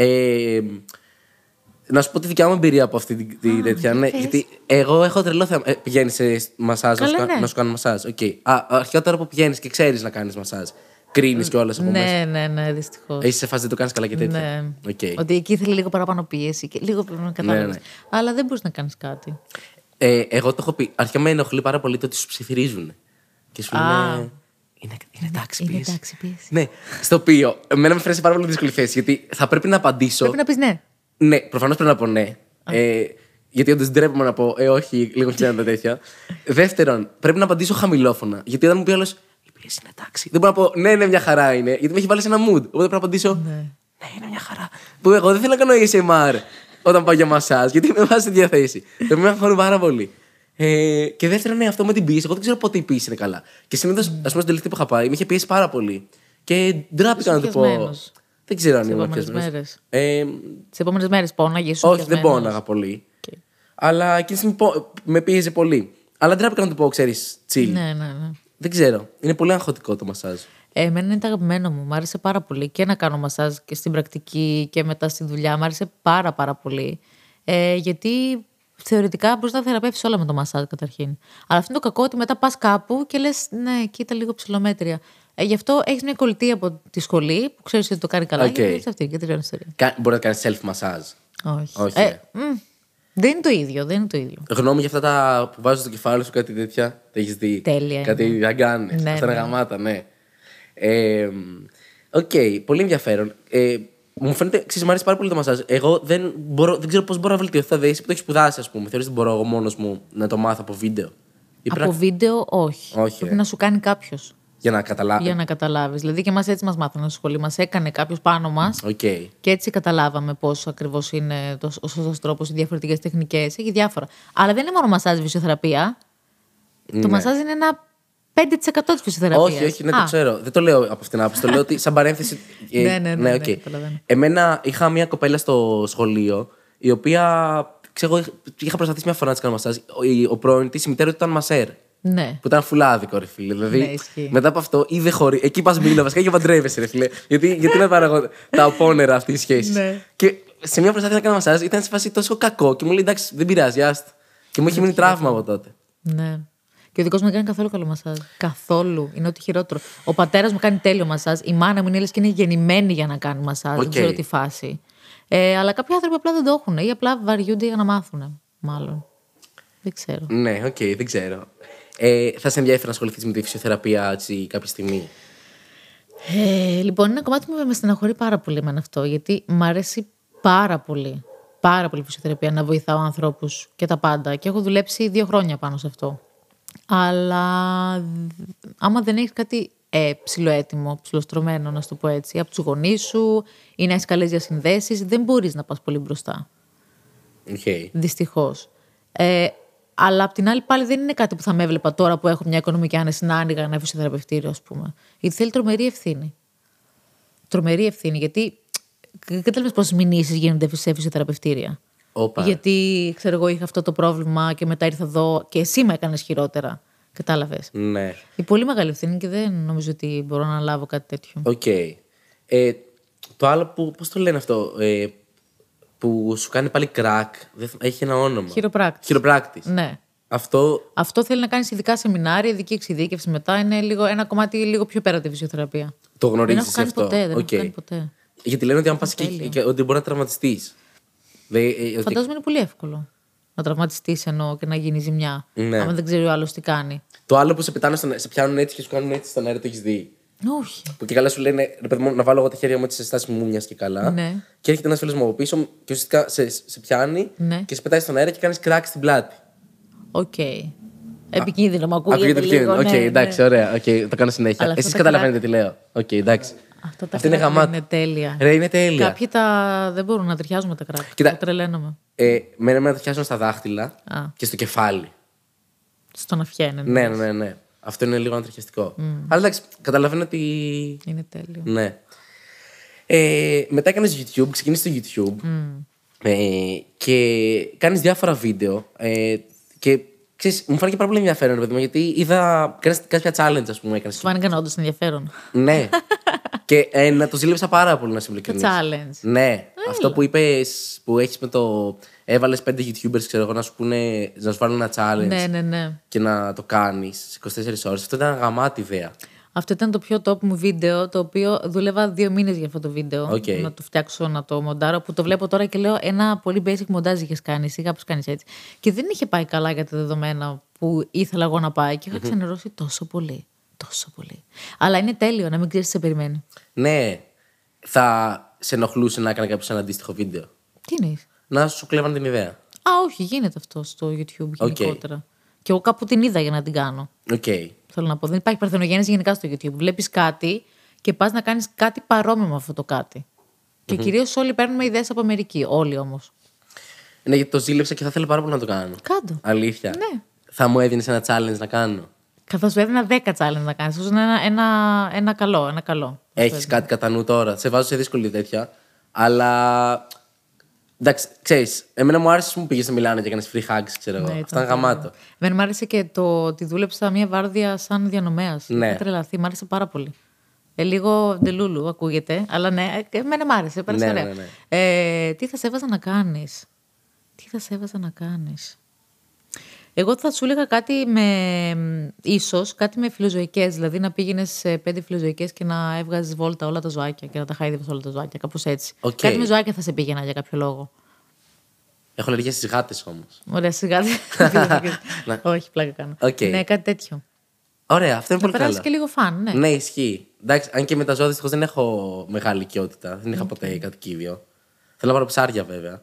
Να σου πω τη δικιά μου εμπειρία από αυτή την τέτοια. Ναι, γιατί εγώ έχω τρελό θέμα. Πηγαίνεις σε μασάζ, να σου κάνω μασάζ. Αρχικά τώρα που πηγαίνεις και ξέρεις να κάνεις μασάζ, κρίνεις κιόλας από μέσα. Ναι, δυστυχώς. Είσαι σε φάση δεν το κάνεις καλά και τέτοια. Ναι. Ότι εκεί θέλει λίγο παραπάνω πίεση και λίγο πρέπει να καταλάβεις. Αλλά δεν μπορείς να κάνεις κάτι. Εγώ το έχω πει. Αρχικά με ενοχλεί πάρα πολύ το ότι σου ψιθυρίζουν. Και σου λένε. Είναι εντάξει πίεση. Ναι, στο οποίο εμένα με φέρει σε πάρα πολύ δύσκολη θέση. Γιατί θα πρέπει να απαντήσω. Πρέπει να πεις ναι. Ναι, προφανώς πρέπει να πω ναι. Γιατί όντως ντρέπομαι να πω όχι, λίγο ξέρετε τα τέτοια. Δεύτερον, πρέπει να απαντήσω χαμηλόφωνα. Γιατί όταν μου πει άλλος, η πίεση είναι εντάξει. Δεν μπορώ να πω ναι, μια χαρά είναι. Γιατί με έχει βάλει σε ένα mood. Οπότε πρέπει να απαντήσω ναι, είναι μια χαρά. Που εγώ δεν θέλω να κάνω ASMR όταν πάω για μασάζ, γιατί με βάζει στη διαθέση. Το με αγχώνει πάρα πολύ. Και δεύτερον, ναι, αυτό με την πίεση. Εγώ δεν ξέρω πότε η πίεση είναι καλά. Και συνήθως, ας πούμε, στην τελευταία που είχα πάει, με είχε πιέσει πάρα πολύ. Και ντράπηκα να του πω. Δεν ξέρω αν ήμουν πιασμένος. Τις επόμενες μέρες πόναγες? Όχι, δεν πόναγα πολύ. Αλλά εκείνη τη στιγμή με πίεζε πολύ. Αλλά ντράπηκα να του πω, ξέρεις, chill. Ναι. Δεν ξέρω. Είναι πολύ αγχωτικό το μασάζ. Εμένα είναι το αγαπημένο μου. Μ' άρεσε πάρα πολύ και να κάνω μασάζ και στην πρακτική και μετά στη δουλειά. Μ' άρεσε πάρα πολύ. Γιατί θεωρητικά μπορείς να θεραπεύσεις όλα με το μασάζ καταρχήν. Αλλά αυτό είναι το κακό ότι μετά πας κάπου και λες, ναι, κοίτα λίγο ψηλομέτρια. Γι' αυτό έχεις μια κολλητή από τη σχολή που ξέρεις ότι το κάνει καλά. Και έχεις αυτή και τελειώνει η ιστορία. Μπορεί να κάνεις self-massage? Όχι. Δεν είναι το ίδιο. Γνώμη για αυτά τα που βάζεις στο κεφάλι σου, κάτι τέτοια? Τα έχεις δει? Τέλεια. Κάτι αγκάνες. Ναι, αυτά είναι γαμάτα, ναι. Πολύ ενδιαφέρον. Μου φαίνεται, μου αρέσει πάρα πολύ το μασάζ. Εγώ δεν ξέρω πώς μπορώ να βελτιωθώ. Εσύ που το έχεις σπουδάσει, ας πούμε, θεωρείς ότι μπορώ εγώ μόνος μου να το μάθω από βίντεο? Από βίντεο, όχι. Πρέπει να σου κάνει κάποιος. Για να καταλάβει. Για να καταλάβεις. Δηλαδή και εμάς έτσι μας μάθανε στο σχολείο. Μας έκανε κάποιος πάνω μας. Okay. Και έτσι καταλάβαμε πώς ακριβώς είναι ο σωστός τρόπος, οι διαφορετικές τεχνικές. Έχει διάφορα. Αλλά δεν είναι μόνο μασάζ, φυσιοθεραπεία. Το μασάζ είναι ένα 5% της φυσιοθεραπείας. Όχι, ναι, το ξέρω. Δεν το λέω από αυτήν την άποψη. Το λέω ότι σαν παρένθεση. Ναι, okay. καταλαβαίνω. Εμένα είχα μια κοπέλα στο σχολείο, η οποία. Ξέρω, είχα προσπαθήσει μια φορά να της κάνω μασάζ. Ο πρώην της, η μητέρα του ήταν μασέρ. Ναι. Που ήταν φουλάδικο, ρε φίλε. Δηλαδή, Ναι, μετά από αυτό, είδε χωρί. Εκεί πα μίλα, βασικά και παντρεύεσαι, ρε φίλε. Γιατί να παραγω... τα οπόνερα αυτή η σχέση. Ναι. Και σε μια προσπάθεια να κάνω μασάζ, ήταν σε φάση τόσο κακό και μου λέει εντάξει, δεν πειράζει, άστα. Και μου είχε μείνει τραύμα από τότε. Ναι. Και ο δικός μου δεν κάνει καθόλου καλό μασάζ. Καθόλου. Είναι ό,τι χειρότερο. Ο πατέρας μου κάνει τέλειο μασάζ. Η μάνα μου είναι λες και είναι γεννημένη για να κάνει μασάζ. Δεν ξέρω τι φάση. Αλλά κάποιοι άνθρωποι απλά δεν το έχουν ή απλά βαριούνται για να μάθουν. Μάλλον. Δεν ξέρω. Ναι, δεν ξέρω. Θα σε ενδιαφέρει να ασχοληθεί με τη φυσιοθεραπεία έτσι, κάποια στιγμή? Λοιπόν, είναι ένα κομμάτι που με στεναχωρεί πάρα πολύ εμένα αυτό. Γιατί μου αρέσει πάρα πολύ. Πάρα πολύ η φυσιοθεραπεία να βοηθάω ανθρώπους και τα πάντα. Και έχω δουλέψει 2 χρόνια πάνω σε αυτό. Αλλά άμα δεν έχεις κάτι ψιλοέτοιμο, ψιλοστρωμένο, να σου το πω έτσι, από τους γονείς σου ή να έχεις καλές διασυνδέσεις, δεν μπορείς να πας πολύ μπροστά. Okay. Δυστυχώς. Αλλά απ' την άλλη πάλι δεν είναι κάτι που θα με έβλεπα τώρα που έχω μια οικονομική άνεση να άνοιγα ένα φυσιοθεραπευτήριο, ας πούμε. Γιατί θέλει τρομερή ευθύνη. Τρομερή ευθύνη, γιατί κατάλαβες πόσες μηνύσεις γίνονται σε φυσιοθεραπευτήρια. Όπα. Γιατί, ξέρω εγώ, είχα αυτό το πρόβλημα και μετά ήρθα εδώ και εσύ με έκανες χειρότερα. Κατάλαβες. Ναι. Είναι πολύ μεγάλη ευθύνη και δεν νομίζω ότι μπορώ να λάβω κάτι τέτοιο. Okay. Το άλλο που. Πώς το λένε αυτό. Που σου κάνει πάλι κρακ. Έχει ένα όνομα. Χειροπράκτης. Ναι. Αυτό θέλει να κάνεις ειδικά σεμινάρια, ειδική εξειδίκευση μετά. Είναι ένα κομμάτι λίγο πιο πέρα από τη φυσιοθεραπεία. Το γνωρίζεις δεν αυτό? Δεν έχω κάνει ποτέ. Γιατί λένε ότι αν πας και ότι μπορεί να τραυματιστείς. Φαντάζομαι είναι πολύ εύκολο να τραυματιστείς εννοώ και να γίνει ζημιά. Ναι. Αν δεν ξέρει ο άλλος τι κάνει. Το άλλο που σε πιάνουν έτσι και σου κάνουν έτσι στον αέρα, το έχεις δει? Όχι. Που και καλά σου λένε ρε παιδί μου, να βάλω εγώ τα χέρια μου έτσι σε στάση μουμιας και καλά. Ναι. Και έρχεται ένας φίλος μου από πίσω και ουσιαστικά σε πιάνει και σε πετάει στον αέρα και κάνεις κρακ στην πλάτη. Οκ. Επικίνδυνο, μου ακούγεται λίγο. Οκ, εντάξει, ωραία. Το κάνω συνέχεια. Εσείς καταλαβαίνετε τι λέω. Οκ, εντάξει. Αυτά είναι γαμάτα. Είναι τέλεια. Ρε, είναι τέλεια. Κάποιοι δεν μπορούν να ταιριάζουν με τα κράκ. Το τρελαίνομαι. Μένα με ταιριάζουν στα δάχτυλα και στο κεφάλι. Στον αυχένα. Ναι. Αυτό είναι λίγο ανατριχιαστικό. Αλλά εντάξει, καταλαβαίνω ότι. Είναι τέλειο. Ναι. Μετά έκανες YouTube, ξεκίνησες στο YouTube και κάνεις διάφορα βίντεο. Και ξέρεις, μου φάνηκε πάρα πολύ ενδιαφέρον, παιδί μου, γιατί είδα κάποια challenge, ας πούμε. Σου φάνηκαν όντως ενδιαφέρον. Ναι. Και να το ζήλεψα πάρα πολύ, να είμαι ειλικρινής. Το challenge. Ναι. Αυτό που είπες, που έχεις με το. Έβαλες 5 YouTubers, ξέρω εγώ, να σου βάλουν ένα challenge. Ναι. Και να το κάνεις σε 24 ώρες. Αυτό ήταν γαμάτη ιδέα. Αυτό ήταν το πιο top μου βίντεο, το οποίο δούλευα 2 μήνες για αυτό το βίντεο. Να το φτιάξω, να το μοντάρω. Που το βλέπω τώρα και λέω ένα πολύ basic μοντάζ είχες κάνει. Εσύ κάπως κάνεις έτσι. Και δεν είχε πάει καλά για τα δεδομένα που ήθελα εγώ να πάει. Και είχα ξενερώσει τόσο πολύ. Τόσο πολύ. Αλλά είναι τέλειο να μην ξέρεις τι σε περιμένει. Ναι. Θα σε ενοχλούσε να έκανε κάποιο ένα αντίστοιχο βίντεο? Τι εννοείς? Να σου κλέβαν την ιδέα. Όχι, γίνεται αυτό στο YouTube γενικότερα. Και εγώ κάπου την είδα για να την κάνω. Θέλω να πω. Δεν υπάρχει παρθενογέννηση γενικά στο YouTube. Βλέπεις κάτι και πας να κάνεις κάτι παρόμοιο με αυτό το κάτι. Και κυρίως όλοι παίρνουμε ιδέες από Αμερική. Όλοι όμως. Ναι, γιατί το ζήλεψα και θα ήθελα πάρα πολύ να το κάνω. Κάντο. Αλήθεια. Ναι. Θα μου έδινες ένα challenge να κάνω? Καθώς σου έδινα 10 challenge να κάνεις. Όσο ένα καλό. Έχεις κάτι κατά νου τώρα? Σε βάζω σε δύσκολη τέτοια. Αλλά. Εντάξει, ξέρεις, εμένα μου άρεσε που μου πήγες στο Μιλάνο και έκανες free hugs, ξέρω εγώ. Αυτό ήταν γαμάτο. Εμένα μου άρεσε και το ότι δούλεψα μια βάρδια σαν διανομέας. Ναι. Είχα τρελαθεί, μου άρεσε πάρα πολύ. Λίγο ντελούλου ακούγεται, αλλά ναι, εμένα μου άρεσε. Πέρασε ωραία. Ναι. Τι θα σε έβαζα να κάνεις? Εγώ θα σου έλεγα κάτι ίσως κάτι με φιλοζωικές. Δηλαδή να πήγαινες σε 5 φιλοζωικές και να έβγαζες βόλτα όλα τα ζωάκια και να τα χάιδευες όλα τα ζωάκια. Κάπως έτσι. Κάτι με ζωάκια θα σε πήγαινα για κάποιο λόγο. Έχω αλλεργία στις γάτες όμως. Ωραία, στις γάτες. Όχι, πλάκα κάνω. Ναι, κάτι τέτοιο. Ωραία, αυτό είναι πολύ καλό. Να περάσεις και λίγο φαν, ναι. Ναι, ισχύει. Εντάξει, αν και με τα ζώα δυστυχώς δεν έχω μεγάλη οικειότητα. Δεν είχα ποτέ κατοικίδιο. Θέλω να πάρω ψάρια βέβαια.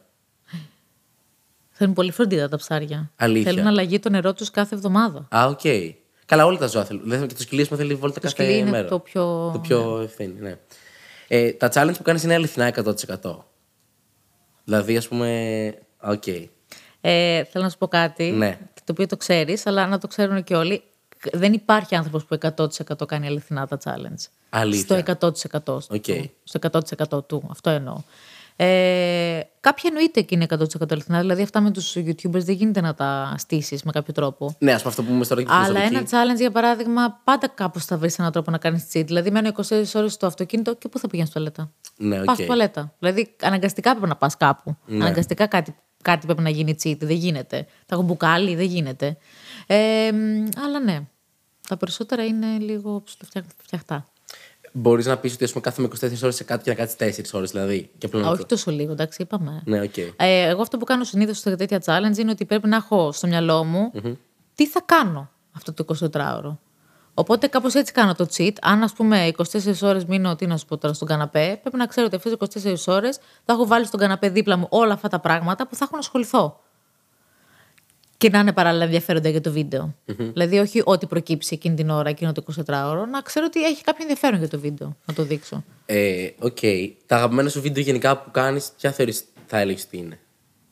Θέλουν πολύ φροντίδα τα ψάρια. Αλήθεια. Θέλουν αλλαγή το νερό τους κάθε εβδομάδα. Οκ. Καλά, όλα τα ζώα θέλουν. Δηλαδή και το σκυλί μου θέλει βόλτα κάθε σκυλί είναι μέρα. το πιο ευθύνη, ναι. Τα challenge που κάνεις είναι αληθινά 100%. Δηλαδή, ας πούμε. Οκ. Θέλω να σου πω κάτι. Ναι. Το οποίο το ξέρεις, αλλά να το ξέρουν και όλοι. Δεν υπάρχει άνθρωπος που 100% κάνει αληθινά τα challenge. Αλήθεια. Στο 100%. Okay. Στο 100% του. Αυτό εννοώ. Κάποια εννοείται και είναι 100% αληθινά. Δηλαδή, αυτά με τους YouTubers δεν γίνεται να τα στήσεις με κάποιο τρόπο. Ναι, ας πούμε αυτό που είμαι τώρα και αλλά ένα challenge, για παράδειγμα, πάντα κάπως θα βρεις έναν τρόπο να κάνεις cheat. Δηλαδή, μένω 24 ώρες στο αυτοκίνητο και πού θα πηγαίνεις στο τουαλέτα. Ναι, okay. Πας στο τουαλέτα. Δηλαδή, αναγκαστικά πρέπει να πας κάπου. Ναι. Αναγκαστικά κάτι πρέπει να γίνει cheat. Δεν γίνεται. Θα έχω μπουκάλι, δεν γίνεται. Αλλά ναι. Τα περισσότερα είναι λίγο φτιαχτά. Μπορείς να πεις ότι κάθομαι 24 ώρες σε κάτι και να κάτσεις 4 ώρες δηλαδή. Και όχι τόσο λίγο, εντάξει, είπαμε. Ναι, okay. Εγώ αυτό που κάνω συνήθως σε τέτοια challenge είναι ότι πρέπει να έχω στο μυαλό μου τι θα κάνω αυτό το 24ωρο. Οπότε κάπως έτσι κάνω το cheat. Αν ας πούμε 24 ώρες μείνω, τι να σου πω τώρα, στον καναπέ, πρέπει να ξέρω ότι αυτές τις 24 ώρες θα έχω βάλει στον καναπέ δίπλα μου όλα αυτά τα πράγματα που θα έχω να ασχοληθώ. Και να είναι παράλληλα ενδιαφέροντα για το βίντεο. Δηλαδή, όχι ό,τι προκύψει εκείνη την ώρα, εκείνο το 24ωρο, να ξέρω ότι έχει κάποιο ενδιαφέρον για το βίντεο. Να το δείξω. Οκ. Τα αγαπημένα σου βίντεο γενικά που κάνεις, ποια θεωρείς θα έλεγες τι είναι?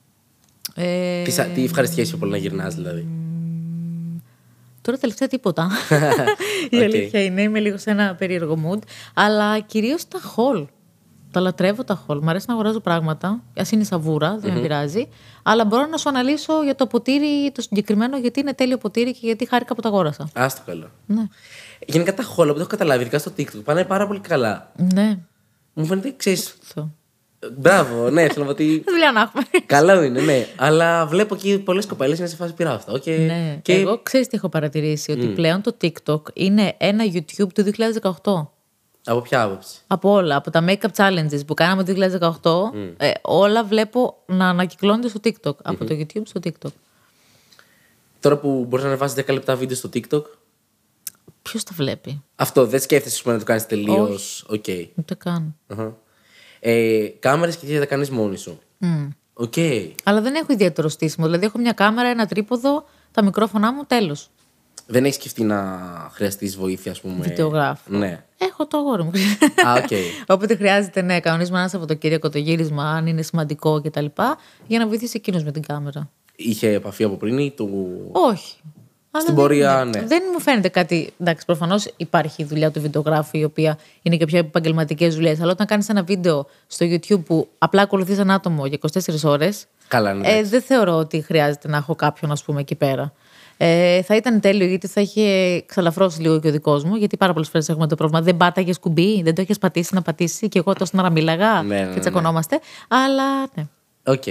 Τι ευχαριστιέσαι πιο πολύ να γυρνάς, δηλαδή? Τώρα τελευταία τίποτα. Η αλήθεια είναι, είμαι λίγο σε ένα περίεργο mood. Αλλά κυρίως τα haul. Τα λατρεύω τα haul. Μ' αρέσει να αγοράζω πράγματα. Ας είναι σαβούρα, δεν με πειράζει. Αλλά μπορώ να σου αναλύσω για το ποτήρι το συγκεκριμένο, γιατί είναι τέλειο ποτήρι και γιατί χάρηκα που τα αγόρασα. Άστο καλό. Ναι. Γενικά τα haul, που το έχω καταλάβει, ειδικά στο TikTok, πάνε πάρα πολύ καλά. Ναι. Μου φαίνεται, ξέρεις. Μπράβο, ναι, θέλω να πω ότι. Δουλειά να έχουμε. Καλό είναι, ναι. Αλλά βλέπω και πολλές κοπέλες είναι σε φάση πειρά αυτό. Ναι. Και... Εγώ ξέρεις τι έχω παρατηρήσει, ότι πλέον το TikTok είναι ένα YouTube του 2018. Από ποια άποψη? Από όλα. Από τα make-up challenges που κάναμε το 2018, όλα βλέπω να ανακυκλώνονται στο TikTok. Από το YouTube στο TikTok. Τώρα που μπορείς να ανεβάσεις 10 λεπτά βίντεο στο TikTok. Ποιος τα βλέπει? Αυτό δεν σκέφτεσαι να το κάνεις τελείως. Όχι. Ούτε καν. Κάμερες και τι θα τα κάνεις μόνη σου. Αλλά δεν έχω ιδιαίτερο στήσιμο. Δηλαδή έχω μια κάμερα, ένα τρίποδο, τα μικρόφωνά μου, τέλος. Δεν έχεις σκεφτεί να χρειαστείς βοήθεια, ας πούμε? Βιντεογράφο. Ναι. Έχω το αγόρι μου. Όποτε χρειάζεται, ναι, κανονίζουμε ένα Σαββατοκύριακο το γύρισμα, αν είναι σημαντικό κτλ. Για να βοηθήσει εκείνος με την κάμερα. Είχε επαφή από πριν ή του? Όχι. Στην πορεία, ναι. Δεν μου φαίνεται κάτι. Εντάξει, προφανώς υπάρχει η δουλειά του βιντεογράφου, η οποία είναι και πιο επαγγελματικές δουλειές. Αλλά όταν κάνεις ένα βίντεο στο YouTube που απλά ακολουθείς ένα άτομο για 24 ώρες. Καλά, ναι. Δεν θεωρώ ότι χρειάζεται να έχω κάποιον, ας πούμε, εκεί πέρα. Θα ήταν τέλειο, γιατί θα είχε ξαλαφρώσει λίγο και ο δικός μου. Γιατί πάρα πολλές φορές έχουμε το πρόβλημα. Δεν πάταγες κουμπί, δεν το έχεις πατήσει να πατήσει. Και εγώ τόση ώρα μίλαγα και τσακωνόμαστε. Αλλά ναι. Οκ.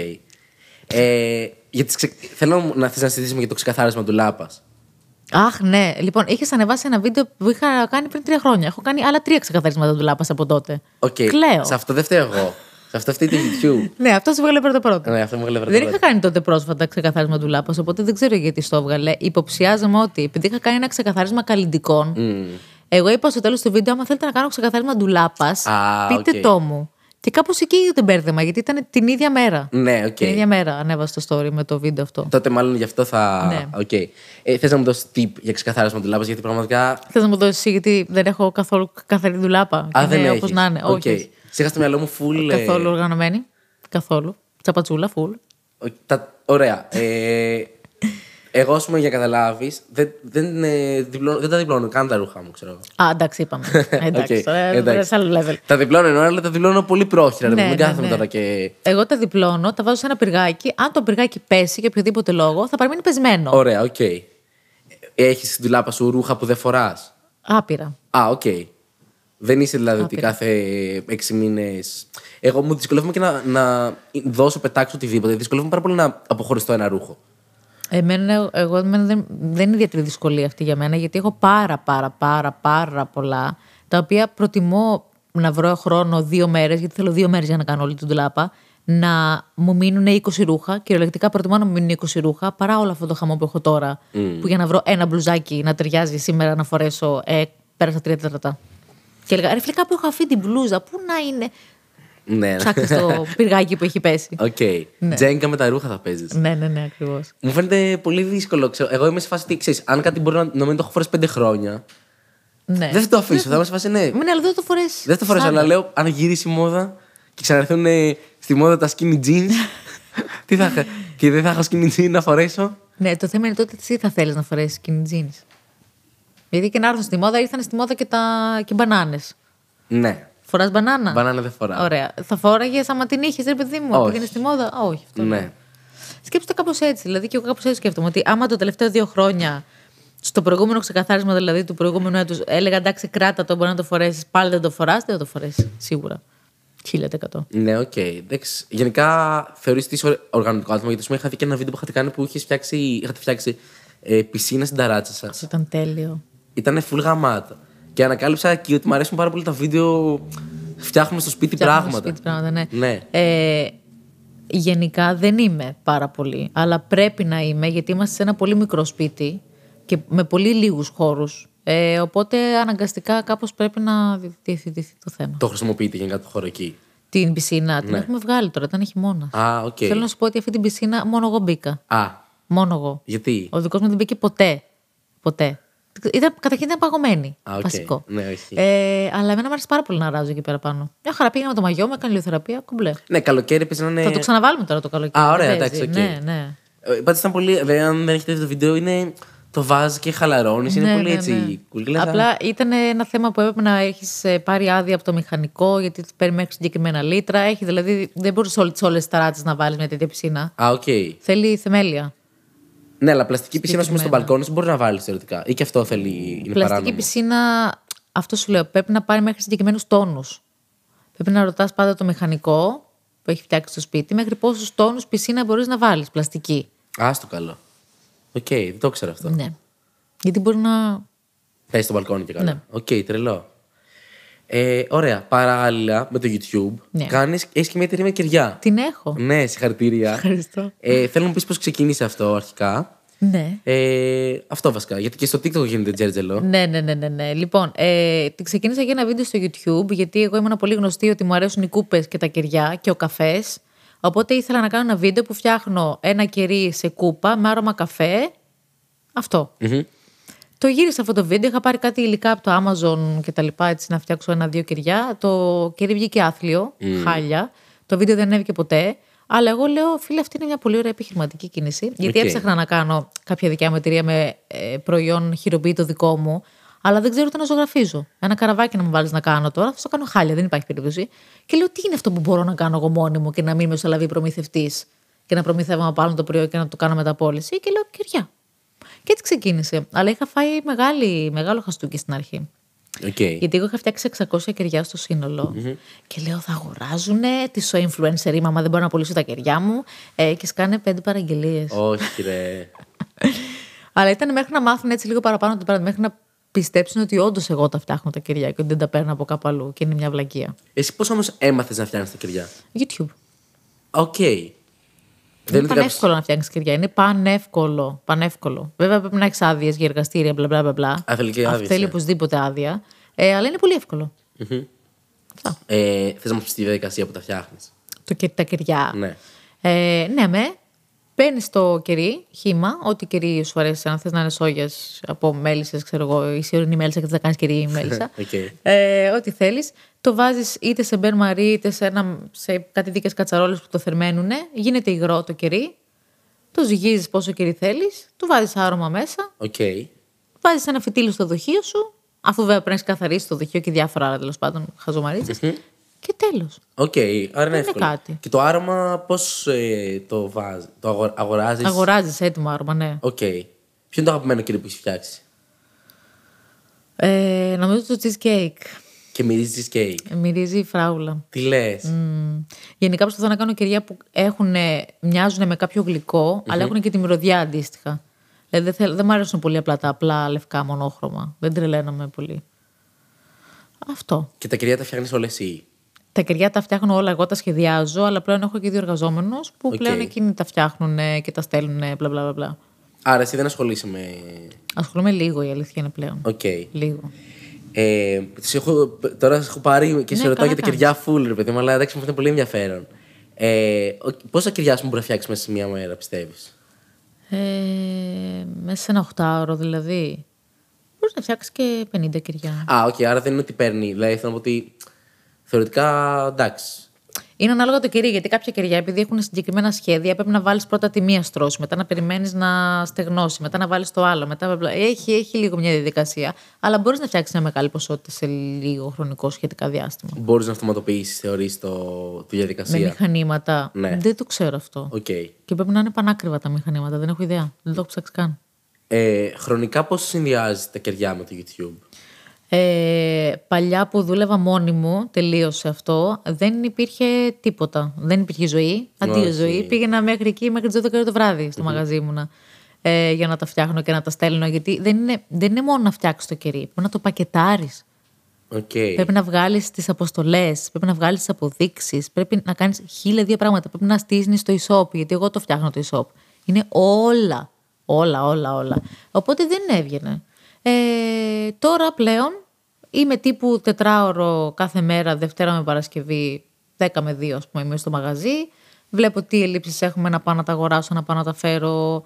Θέλω να θες να συζητήσουμε για το ξεκαθάρισμα του λάπας. Αχ, ναι. Λοιπόν, είχες ανεβάσει ένα βίντεο που είχα κάνει πριν 3 χρόνια. Έχω κάνει άλλα 3 ξεκαθαρίσματα του λάπας από τότε. Κλαίω. Σε αυτό δεν φταίω εγώ. Σε αυτό φταίει το YouTube. Ναι, αυτό σου βγάλε πρώτα. Ναι, αυτό μου βγάλε δεν είχα κάνει τότε πρόσφατα ξεκαθάρισμα του λάπας, οπότε δεν ξέρω γιατί στο έβγαλε. Υποψιάζομαι ότι επειδή είχα κάνει ένα ξεκαθάρισμα καλλυντικών, εγώ είπα στο τέλος του βίντεο: άμα θέλετε να κάνω ξεκαθάρισμα του λάπας, πείτε το μου. Και κάπως εκεί έγινε το μπέρδεμα, γιατί ήταν την ίδια μέρα. Ναι, οκ. Την ίδια μέρα ανέβασα το story με το βίντεο αυτό. Τότε μάλλον γι' αυτό θα. Ναι. Θες να μου δώσεις tip για ξεκαθάρισμα του λάπας, γιατί πραγματικά. Θες να μου δώσεις, γιατί δεν έχω καθόλου καθαρή του λάπα. Δεν έχεις. Όπως να είναι. Όχι. Είχα στο μυαλό μου full. Καθόλου οργανωμένη. Καθόλου. Τσαπατσούλα, full. Ωραία. Εγώ, ας πούμε, για να καταλάβεις, δεν τα διπλώνω καν τα ρούχα μου, ξέρω. Εντάξει, είπαμε. Εντάξει, τώρα σε άλλο level. Τα διπλώνω εννοώ, αλλά τα διπλώνω πολύ πρόχειρα. Δεν κάθομαι τώρα και. Εγώ τα διπλώνω, τα βάζω σε ένα πυργάκι. Αν το πυργάκι πέσει για οποιοδήποτε λόγο, θα παραμείνει πεσμένο. Ωραία, οκ. Έχεις στην τουλάπα σου ρούχα που δεν φοράς? Άπειρα. Οκ. Δεν είσαι δηλαδή ότι κάθε 6 μήνες. Εγώ μου δυσκολεύομαι και να δώσω, πετάξω οτιδήποτε. Δυσκολεύομαι πάρα πολύ να αποχωριστώ ένα ρούχο. Εμένα δεν είναι ιδιαίτερη δυσκολία αυτή για μένα, γιατί έχω πάρα πολλά, τα οποία προτιμώ να βρω χρόνο 2 μέρες, γιατί θέλω 2 μέρες για να κάνω όλη την ντουλάπα, να μου μείνουν 20 ρούχα. Κυριολεκτικά προτιμώ να μου μείνουν 20 ρούχα παρά όλο αυτό το χαμό που έχω τώρα. Που για να βρω ένα μπλουζάκι να ταιριάζει σήμερα να φορέσω, πέρασα 3 τέταρτα. Και έλεγα, ρε φίλε, κάπου έχω αφήσει την μπλούζα, πού να είναι. Ναι. Ψάχνει το πυργάκι που έχει πέσει. Οκ. Τζέγκα με τα ρούχα θα παίζεις. Ναι, ακριβώς. Μου φαίνεται πολύ δύσκολο. Εγώ είμαι σε φάση ότι ξέρεις, αν κάτι μπορεί να μην το έχω φορέσει 5 χρόνια. Ναι. Δεν θα το αφήσω. Θα είμαι σε φάση ναι. Ναι, αλλά δεν το φορέσει. Δεν θα το φορέσω, αλλά λέω αν γυρίσει η μόδα και ξαναρθούν στη μόδα τα skinny jeans. Τι θα είχα. Και δεν θα έχω skinny jeans να φορέσω. Ναι, το θέμα είναι τότε τι θα θέλεις να φορέσεις skinny jeans. Γιατί και να έρθουν στη μόδα, ήρθαν στη μόδα και μπανάνες. Ναι. Φοράς μπανάνα. Μπανάνα δεν φοράω. Ωραία. Θα φόραγες άμα την είχες, ρε παιδί μου, πήγαινε στη μόδα. Όχι, αυτό. Ναι. Σκέψτε κάπως έτσι. Δηλαδή, και εγώ κάπως έτσι σκέφτομαι. Ότι άμα τα τελευταία 2 χρόνια, στο προηγούμενο ξεκαθάρισμα δηλαδή του προηγούμενου έτους, έλεγα εντάξει, κράτα το, μπορεί να το φορέσεις, πάλι δεν το φοράς, δεν θα το φορέσεις. Σίγουρα. 1000%. Ναι, οκ. Γενικά θεωρείς ότι είσαι οργανωτικό άτομο, γιατί είχα δει και ένα βίντεο που είχατε κάνει που είχατε φτιάξει πισίνα στην ταράτσα σας. Ήταν τέλειο. Ήταν full γαμάτα. Και ανακάλυψα και ότι μου αρέσουν πάρα πολύ τα βίντεο. Φτιάχνουμε στο σπίτι πράγματα. Ναι. Γενικά δεν είμαι πάρα πολύ, αλλά πρέπει να είμαι, γιατί είμαστε σε ένα πολύ μικρό σπίτι και με πολύ λίγους χώρους. Οπότε αναγκαστικά κάπως πρέπει να διευθυνθεί το θέμα. Το χρησιμοποιείτε γενικά το χώρο εκεί? Την πισίνα την έχουμε βγάλει τώρα, ήταν χειμώνας. Α, οκ. Θέλω να σου πω ότι αυτή την πισίνα μόνο εγώ μπήκα. Μόνο εγώ. Γιατί? Ο δικός μου δεν μπήκε ποτέ. Καταρχήν ήταν παγωμένη. Βασικό. Ναι, όχι. Αλλά εμένα μου άρεσε πάρα πολύ να ράζω εκεί πέρα πάνω. Μια χαρά πήγα με το μαγιό μου, έκανε ηλιοθεραπεία, κουμπλέ. Ναι, καλοκαίρι επίσης να είναι. Θα το ξαναβάλουμε τώρα το καλοκαίρι. Ωραία, εντάξει, οκ. Ναι. Πάντως ήταν πολύ. Αν δεν έχετε δει το βίντεο, είναι. Το βάζει και χαλαρώνει. Είναι πολύ έτσι. Απλά ήταν ένα θέμα που έπρεπε να έχει πάρει άδεια από το μηχανικό, γιατί παίρνει μέχρι συγκεκριμένα λίτρα. Δηλαδή δεν μπορεί όλες τις ταράτσες να βάλει μια τέτοια πισίνα. Οκ. Θέλει θεμέλια. Ναι, αλλά πλαστική πισίνα στο μπαλκόνι σου μπορεί να βάλει θεωρητικά. Ή και αυτό θέλει. Είναι πλαστική παράνομο. πισίνα, αυτό σου λέω, πρέπει να πάρει μέχρι συγκεκριμένους τόνους. Πρέπει να ρωτάς πάντα το μηχανικό που έχει φτιάξει στο σπίτι μέχρι πόσους τόνους πισίνα μπορείς να βάλεις πλαστική. Στο καλό. Οκ, δεν το ξέρω αυτό. Ναι. Γιατί μπορεί να. Πες στο μπαλκόνι και καλά. Ναι. Οκ, τρελό. Ωραία. Παράλληλα με το YouTube, Ναι. έχεις και μια εταιρεία με κεριά. Την έχω. Ναι, συγχαρητήρια. Ευχαριστώ. Θέλω να μου πεις πώς ξεκίνησε αυτό αρχικά. Ναι. Αυτό βασικά. Γιατί και στο TikTok γίνεται τζέρτζελο. Ναι. Λοιπόν, ξεκίνησα για ένα βίντεο στο YouTube, γιατί εγώ ήμουν πολύ γνωστή ότι μου αρέσουν οι κούπες και τα κεριά και ο καφές. Οπότε ήθελα να κάνω ένα βίντεο που φτιάχνω ένα κερί σε κούπα με άρωμα καφέ. Αυτό. Mm-hmm. Το γύρισα αυτό το βίντεο, είχα πάρει κάτι υλικά από το Amazon και τα λοιπά, έτσι να φτιάξω 1-2 κεριά. Το κερί βγήκε άθλιο, χάλια. Το βίντεο δεν ανέβηκε ποτέ. Αλλά εγώ λέω, φίλε, αυτή είναι μια πολύ ωραία επιχειρηματική κίνηση. Γιατί έψαχνα να κάνω κάποια δικιά μου εταιρεία με προϊόν χειροποίητο δικό μου, αλλά δεν ξέρω ούτε να ζωγραφίζω. Ένα καραβάκι να μου βάλει να κάνω τώρα, θα το κάνω χάλια, δεν υπάρχει περίπτωση. Και λέω, τι είναι αυτό που μπορώ να κάνω εγώ μόνη μου και να μην μεσολαβεί προμηθευτή και να προμηθεύω από άλλο το προϊόν και να το κάνω μεταπώληση. Και λέω, κεριά. Και έτσι ξεκίνησε. Αλλά είχα φάει μεγάλο χαστούκι στην αρχή. Γιατί εγώ είχα φτιάξει 600 κεριά στο σύνολο. Και λέω, θα αγοράζουνε, τι σο influencer είμαι, άμα δεν μπορώ να πωλήσω τα κεριά μου. Και σκάνε 5 παραγγελίες. Όχι, ρε. Αλλά ήταν μέχρι να μάθουν έτσι λίγο παραπάνω το πράγμα, μέχρι να πιστέψουν ότι όντως εγώ τα φτιάχνω τα κεριά και ότι δεν τα παίρνω από κάπου αλλού και είναι μια βλακεία. Εσύ πώς όμως έμαθες να φτιάχνεις τα κεριά? YouTube. Οκ. Δεν είναι πανεύκολο να φτιάχνεις κεριά. Είναι πανεύκολο. Βέβαια πρέπει να έχεις άδειες για εργαστήρια, μπλα μπλα. Θέλει και άδειες. Θέλει οπωσδήποτε άδεια. Αλλά είναι πολύ εύκολο. Αυτά. Θες να μου πεις τη διαδικασία που τα φτιάχνεις? Τα κεριά. Ναι. Ναι, παίρνεις το κερί, χύμα, ό,τι κερί σου αρέσει. Αν θες να είναι σόγιας από μέλισσες, ξέρω εγώ, η σιωρινή μέλισσα και θες να κάνεις κερί μέλισσα. Ό,τι θέλεις. Το βάζεις είτε σε μπέρ μαρί, είτε σε κάτι δίκες κατσαρόλες που το θερμαίνουνε. Γίνεται υγρό το κερί. Το ζυγίζεις πόσο κερί θέλεις. Του βάζεις άρωμα μέσα. Βάζεις ένα φυτίλι στο δοχείο σου. Αφού βέβαια πρέπει να καθαρίσει το δοχείο και διάφορα άλλα τέλος πάντων χαζομαρίτσες. Και τέλος. Άρα είναι εύκολο. Κάτι. Και το άρωμα πώς το βάζεις? Το αγοράζεις? Αγοράζεις έτοιμο άρωμα, ναι. Ποιο είναι το αγαπημένο κερί που έχεις φτιάξει? Νομίζω το cheesecake. Και μυρίζει cheesecake? Μυρίζει φράουλα. Τι λες? Γενικά προσπαθώ να κάνω κεριά που μοιάζουν με κάποιο γλυκό, αλλά έχουν και τη μυρωδιά αντίστοιχα. Δηλαδή δεν μου αρέσουν πολύ απλά τα απλά λευκά μονόχρωμα. Δεν τρελαίνομαι πολύ. Αυτό. Και τα κεριά τα φτιάχνεις όλα εσύ? Τα κεριά τα φτιάχνω όλα, εγώ τα σχεδιάζω, αλλά πλέον έχω και 2 εργαζόμενους που πλέον εκείνοι τα φτιάχνουν και τα στέλνουν Άρα εσύ δεν ασχολείσαι με... Ασχολούμαι λίγο, η αλήθεια είναι πλέον. Λίγο. Τώρα έχω πάρει και σε ρωτάω καλά για τα κεριά full, ρε παιδί μου, αλλά εντάξει, μου φαίνεται πολύ ενδιαφέρον. Πόσα κεριά μου μπορεί να φτιάξει μέσα σε μία μέρα, πιστεύεις? Μέσα σε ένα 8ωρο δηλαδή. Μπορεί να φτιάξει και 50 κεριά. Οκ, άρα δεν είναι ότι παίρνει. Δηλαδή θέλω να πω ότι θεωρητικά εντάξει. Είναι ανάλογα το κερί, γιατί κάποια κεριά, επειδή έχουν συγκεκριμένα σχέδια, πρέπει να βάλει πρώτα τη μία στρώση, μετά να περιμένει να στεγνώσει, μετά να βάλει το άλλο. Έχει λίγο μια διαδικασία. Αλλά μπορεί να φτιάξει μια μεγάλη ποσότητα σε λίγο χρονικό σχετικά διάστημα. Μπορεί να αυτοματοποιήσει, θεωρεί, τη διαδικασία. Με μηχανήματα. Ναι. Δεν το ξέρω αυτό. Okay. Και πρέπει να είναι πανάκριβα τα μηχανήματα. Δεν έχω ιδέα. Δεν το έχω ψάξει καν. Χρονικά πώς συνδυάζει τα κεριά με το YouTube? Παλιά που δούλευα μόνη μου, τελείωσε αυτό. Δεν υπήρχε τίποτα. Δεν υπήρχε ζωή. Αντίο ζωή. Πήγαινα μέχρι εκεί, μέχρι τις 12 το βράδυ στο μαγαζί μου για να τα φτιάχνω και να τα στέλνω. Γιατί δεν είναι μόνο να φτιάξεις το κερί. Πρέπει να το πακετάρεις. Okay. Πρέπει να βγάλεις τις αποστολές. Πρέπει να βγάλεις τις αποδείξεις. Πρέπει να κάνεις 1002 πράγματα. Πρέπει να στήσεις το e-shop. Γιατί εγώ το φτιάχνω το e-shop. Είναι όλα. Όλα. Οπότε δεν έβγαινε. Τώρα πλέον είμαι τύπου 4ωρο κάθε μέρα, Δευτέρα με Παρασκευή, 10 με 2, ας πούμε, είμαι στο μαγαζί. Βλέπω τι ελλείψεις έχουμε, να πάω να τα αγοράσω, να πάω να τα φέρω.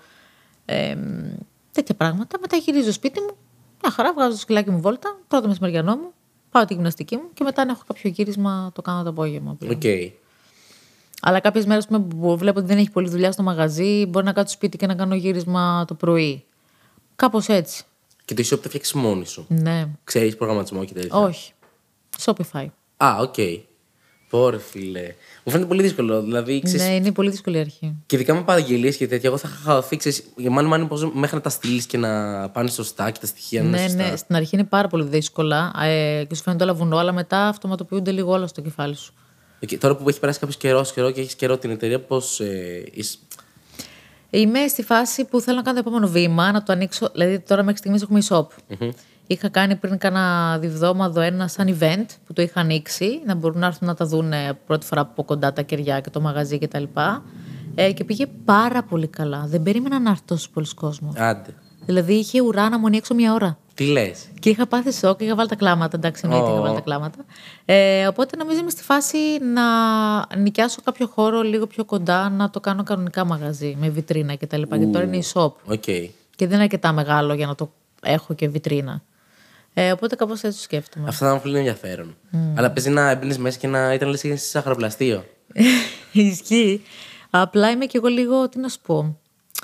Τέτοια πράγματα. Μετά γυρίζω σπίτι μου, μια χαρά, βγάζω το σκυλάκι μου βόλτα, τρώω το μεσημεριανό μου, πάω τη γυμναστική μου και μετά αν έχω κάποιο γύρισμα το κάνω το απόγευμα. Okay. Αλλά κάποιες μέρες που βλέπω ότι δεν έχει πολλή δουλειά στο μαγαζί, μπορεί να κάτσω σπίτι και να κάνω γύρισμα το πρωί. Κάπως έτσι. Και το e-shop το φτιάξεις μόνη σου? Ναι. Ξέρεις προγραμματισμό και τέτοια? Όχι. Shopify. Οκ. Πόρε φίλε. Μου φαίνεται πολύ δύσκολο. Δηλαδή, ξέρεις, ναι, είναι πολύ δύσκολη η αρχή. Και ειδικά με παραγγελίες και τέτοια, εγώ θα είχα χαθεί. Μάλλον πώς μέχρι να τα στείλεις και να πάνε σωστά και τα στοιχεία να είναι σωστά. Ναι, στην αρχή είναι πάρα πολύ δύσκολα και σου φαίνεται όλα βουνό, αλλά μετά αυτοματοποιούνται λίγο όλα στο κεφάλι σου. Okay. Τώρα που έχει περάσει κάποιο καιρό και έχει καιρό την εταιρεία, πώς είσαι? Είμαι στη φάση που θέλω να κάνω το επόμενο βήμα, να το ανοίξω. Δηλαδή, τώρα μέχρι στιγμής έχουμε e-shop. Mm-hmm. Είχα κάνει πριν κάνα διβδόμαδο ένα σαν event που το είχα ανοίξει, να μπορούν να έρθουν να τα δουν πρώτη φορά από κοντά τα κεριά και το μαγαζί κτλ. Και πήγε πάρα πολύ καλά. Δεν περίμενα να έρθει τόσο πολλοί κόσμος. Άντε. Δηλαδή, είχε ουρά να μονή έξω μια ώρα. Τι λες? Και είχα πάθει σοκ, είχα βάλει τα κλάματα. Εντάξει, εννοείται, είχα βάλει τα κλάματα. Οπότε νομίζω είμαι στη φάση να νοικιάσω κάποιο χώρο λίγο πιο κοντά, να το κάνω κανονικά μαγαζί με βιτρίνα κτλ. Γιατί τώρα είναι e-shop. Okay. Και δεν είναι αρκετά μεγάλο για να το έχω και βιτρίνα. Οπότε κάπως έτσι σκέφτομαι. Αυτό θα ήταν πολύ ενδιαφέρον. Αλλά παίζει να έμπαινες μέσα και να ήταν λες σε σαχαροπλαστείο. Ισχύει. Απλά είμαι κι εγώ λίγο, τι να σου πω.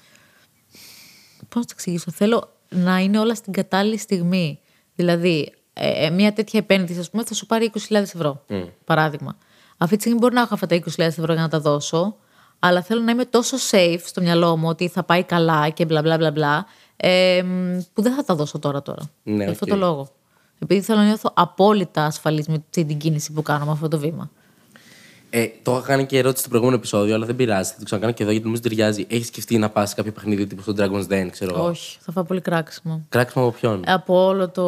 Πώς να το εξηγήσω? Θέλω να είναι όλα στην κατάλληλη στιγμή. Δηλαδή, μια τέτοια επένδυση, ας πούμε, θα σου πάρει 20.000 ευρώ. Παράδειγμα. Αυτή τη στιγμή μπορεί να έχω αυτά τα 20.000 ευρώ για να τα δώσω, αλλά θέλω να είμαι τόσο safe στο μυαλό μου ότι θα πάει καλά και μπλα μπλα μπλα μπλα, που δεν θα τα δώσω τώρα. Ναι, για αυτό το λόγο. Επειδή θέλω να νιώθω απόλυτα ασφαλής με την κίνηση που κάνω με αυτό το βήμα. Το είχα κάνει και ερώτηση στο προηγούμενο επεισόδιο, αλλά δεν πειράζει. Θα το ξανακάνω και εδώ γιατί νομίζω ταιριάζει. Έχεις σκεφτεί να πας σε κάποιο παιχνίδι τύπου στο Dragon's Den, ξέρω εγώ? Όχι, θα φάω πολύ κράξιμο. Κράξιμο από ποιον? Από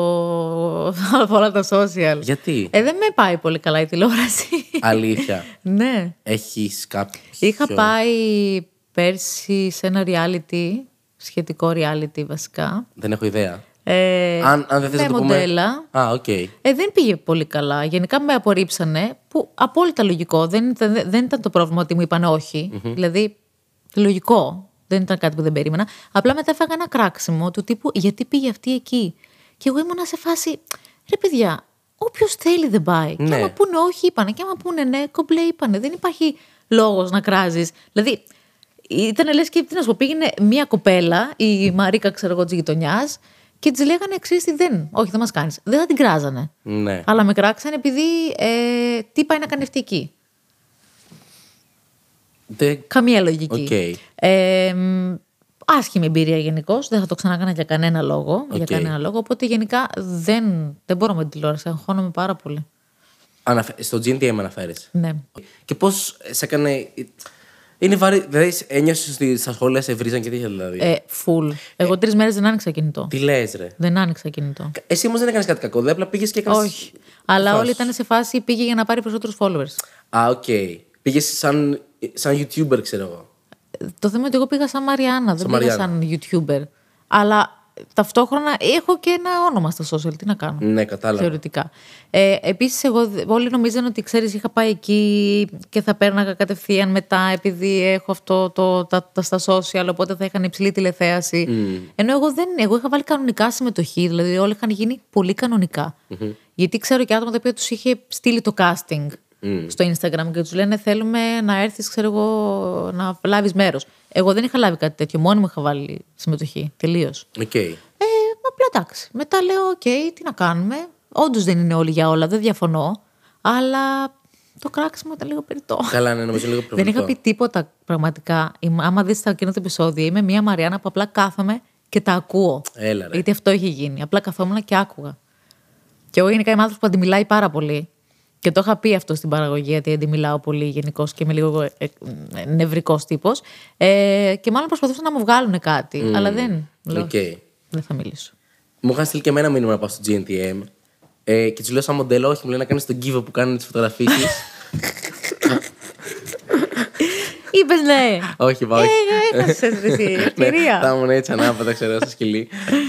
από όλα τα social. Γιατί? Δεν με πάει πολύ καλά η τηλεόραση. Αλήθεια? Ναι. Έχεις κάποιο? Είχα πάει πέρσι σε ένα reality, σχετικό reality βασικά. Δεν έχω ιδέα. Αν δεν θες να το μοντέλα. πούμε. Okay. Δεν πήγε πολύ καλά. Γενικά με απορρίψανε, που απόλυτα λογικό. Δεν ήταν το πρόβλημα ότι μου είπαν όχι. Mm-hmm. Δηλαδή, λογικό. Δεν ήταν κάτι που δεν περίμενα. Απλά μετά έφαγα ένα κράξιμο του τύπου γιατί πήγε αυτή εκεί. Και εγώ ήμουνα σε φάση, ρε παιδιά, όποιος θέλει δεν πάει. Ναι. Και άμα πούνε όχι, είπανε. Και άμα πούνε ναι, κομπλέ, είπανε. Δεν υπάρχει λόγος να κράζεις. Δηλαδή, ήταν λες και τι να σου πω, πήγαινε μία κοπέλα, η Μαρίκα, ξέρω εγώ, της γειτονιάς, και της λέγανε εξής τι όχι, δεν μας κάνεις. Δεν θα την κράζανε. Ναι. Αλλά με κράξανε επειδή τι πάει να κάνει αυτή εκεί. Καμία λογική. Okay. Άσχημη εμπειρία γενικώς. Δεν θα το ξανακάνα για κανένα λόγο. Okay. Για κανένα λόγο. Οπότε γενικά δεν μπορώ με την τηλεόραση. Αγχώνομαι πάρα πολύ. Στο GNTM αναφέρεις? Ναι. Και πώς σε έκανε? Είναι βαρύ. Δηλαδή, ένιωσες ότι στα σχόλια σε βρίζαν και τέτοια δηλαδή? Full. Εγώ 3 μέρες δεν άνοιξα κινητό. Τι λες, ρε? Δεν άνοιξα κινητό. Εσύ όμως δεν έκανες κάτι κακό. Δεν απλά πήγες και έκανες. Όχι. Αλλά όλοι ήταν σε φάση πήγε για να πάρει περισσότερους followers. Οκ. Πήγες σαν YouTuber, ξέρω εγώ. Το θέμα είναι ότι εγώ πήγα σαν Μαριάννα. Δεν πήγα σαν YouTuber. Αλλά ταυτόχρονα έχω και ένα όνομα στα social. Τι να κάνω. Ναι, κατάλαβα. Θεωρητικά. Επίσης, όλοι νομίζαν ότι ξέρεις, είχα πάει εκεί και θα πέρναγα κατευθείαν μετά, επειδή έχω αυτό τα στα social, οπότε θα είχαν υψηλή τηλεθέαση. Ενώ εγώ είχα βάλει κανονικά συμμετοχή, δηλαδή όλα είχαν γίνει πολύ κανονικά. Γιατί ξέρω και άτομα τα οποία τους είχε στείλει το casting στο Instagram και τους λένε θέλουμε να έρθεις, ξέρω εγώ, να λάβεις μέρος. Εγώ δεν είχα λάβει κάτι τέτοιο, μόνη μου είχα βάλει συμμετοχή. Τελείως. Okay. Απλά εντάξει. Μετά λέω, τι να κάνουμε. Όντως δεν είναι όλοι για όλα, δεν διαφωνώ. Αλλά το κράξιμο ήταν λίγο περιττό. Καλά, ναι, νομίζω λίγο προβλητό. Δεν είχα πει τίποτα πραγματικά. Άμα δεις εκείνο το επεισόδιο, είμαι μια Μαριάννα που απλά κάθομαι και τα ακούω. Έλα, ρε. Γιατί αυτό είχε γίνει. Απλά καθόμουν και άκουγα. Και εγώ γενικά είμαι άνθρωπος που αντιμιλάει πάρα πολύ. Και το είχα πει αυτό στην παραγωγή, γιατί αντιμιλάω πολύ γενικώς και είμαι λίγο νευρικός τύπος. Και μάλλον προσπαθούσαν να μου βγάλουν κάτι. Αλλά δεν. Λέω, δεν θα μιλήσω. Μου είχαν στείλει και εμένα μήνυμα να πάω στο GNTM. Και του λέω σαν μοντέλο, όχι, μου λένε να κάνει τον κύβο που κάνουν τις φωτογραφίσεις. Είπες ναι. Όχι, πάω. Έχασες εσύ, ευκαιρία. Θα ήμουν έτσι ανάποδα, ξέρω, στο σκυλί.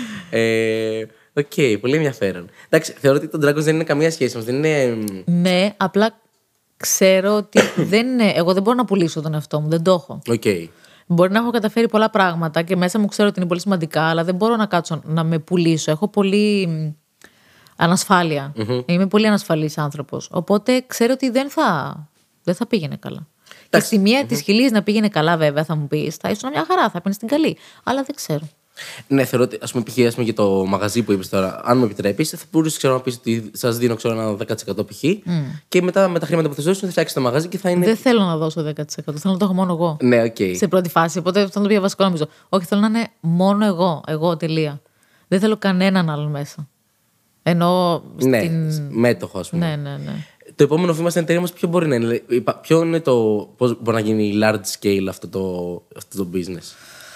Οκ, πολύ ενδιαφέρον. Εντάξει, θεωρώ ότι το Dragons δεν είναι καμία σχέση μας. Δεν είναι... Ναι, απλά ξέρω ότι εγώ δεν μπορώ να πουλήσω τον εαυτό μου, δεν το έχω. Okay. Μπορεί να έχω καταφέρει πολλά πράγματα και μέσα μου ξέρω ότι είναι πολύ σημαντικά, αλλά δεν μπορώ να κάτσω να με πουλήσω. Έχω πολύ ανασφάλεια. Είμαι πολύ ανασφαλής άνθρωπος. Οπότε ξέρω ότι δεν θα πήγαινε καλά. Και στη μία της χιλής να πήγαινε καλά, βέβαια, θα μου πεις, θα ήσουν μια χαρά, θα πήγαινε στην καλή. Αλλά δεν ξέρω. Ναι, θεωρώ ότι, ας πούμε, π.χ. για το μαγαζί που είπες τώρα, αν μου επιτρέπεις, θα μπορούσες να πεις ότι σας δίνω ένα 10% π.χ. Και μετά με τα χρήματα που θα δώσουν θα φτιάξεις το μαγαζί και θα είναι. Δεν θέλω να δώσω 10%. Θέλω να το έχω μόνο εγώ. Ναι, σε πρώτη φάση. Οπότε αυτό είναι το πιο βασικό νομίζω. Όχι, θέλω να είναι μόνο εγώ. Εγώ, τελεία. Δεν θέλω κανέναν άλλον μέσα. Ενώ. Ναι, μέτοχο, ας πούμε. Ναι. Το επόμενο βήμα στην εταιρεία μας ποιο μπορεί να είναι. Ποιο είναι πώς μπορεί να γίνει large scale αυτό το business.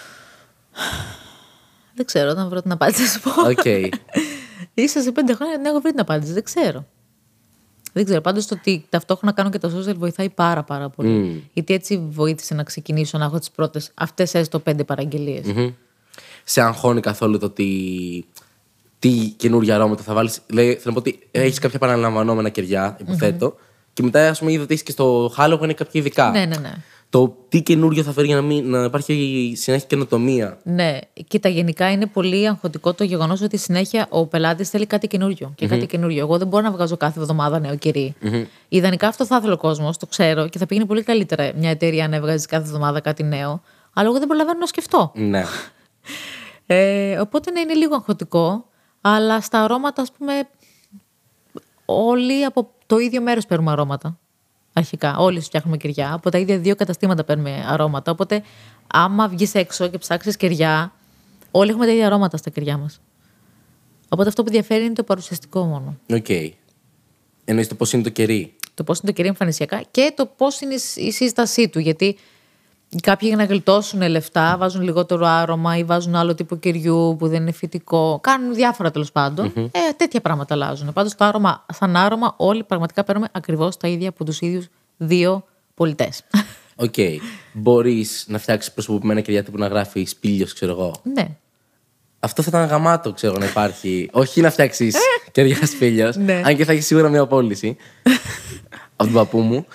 Δεν ξέρω, όταν βρω την απάντηση θα σου πω. Okay. Ίσως σε 5 χρόνια δεν έχω βρει την απάντηση, δεν ξέρω. Πάντως το ότι ταυτόχρονα κάνω και τα social βοηθάει πάρα πολύ. Γιατί έτσι βοήθησε να ξεκινήσω να έχω τις πρώτες, αυτές έστω 5 παραγγελίες. Σε αγχώνει καθόλου το τι καινούργια αρώματα θα βάλεις. Θέλω να πω ότι έχεις κάποια παραλαμβανόμενα κεριά, υποθέτω. Και μετά, ας πούμε, είδα ότι έχεις και στο Halloween είναι κάποια ειδικά. Ναι. Το τι καινούριο θα φέρει για να υπάρχει συνέχεια καινοτομία. Ναι, κοίτα, γενικά είναι πολύ αγχωτικό το γεγονός ότι συνέχεια ο πελάτης θέλει κάτι καινούριο. Και κάτι καινούριο. Εγώ δεν μπορώ να βγάζω κάθε εβδομάδα νέο κερί. Ιδανικά αυτό θα ήθελε ο κόσμος, το ξέρω, και θα πήγαινε πολύ καλύτερα μια εταιρεία να βγάζει κάθε εβδομάδα κάτι νέο. Αλλά εγώ δεν προλαβαίνω να σκεφτώ. Ναι. Οπότε ναι, είναι λίγο αγχωτικό. Αλλά στα αρώματα, ας πούμε, όλοι από το ίδιο μέρος παίρνουμε αρώματα. Αρχικά, όλοι φτιάχνουμε κεριά. Από τα ίδια 2 καταστήματα παίρνουμε αρώματα. Οπότε, άμα βγεις έξω και ψάξεις κεριά, όλοι έχουμε τα ίδια αρώματα στα κεριά μας. Οπότε αυτό που διαφέρει είναι το παρουσιαστικό μόνο. Οκ. Εννοείς το πώς είναι το κερί. Το πώς είναι το κερί εμφανισιακά και το πώς είναι η σύστασή του. Γιατί κάποιοι για να γλιτώσουν λεφτά βάζουν λιγότερο άρωμα ή βάζουν άλλο τύπο κεριού που δεν είναι φυτικό. Κάνουν διάφορα τέλος πάντων. Τέτοια πράγματα αλλάζουν. Πάντως το άρωμα, σαν άρωμα, όλοι πραγματικά παίρνουμε ακριβώς τα ίδια από τους ίδιους 2 πολιτές. Οκ. Μπορείς να φτιάξεις προσωποποιημένα κεριά τύπου να γράφει σπήλιος, ξέρω εγώ. Ναι. Αυτό θα ήταν γαμάτο, ξέρω, να υπάρχει. Όχι να φτιάξεις κεριά σπήλιος. Ναι. Αν και θα έχει σίγουρα μια απόλυση. Από τον παππού μου.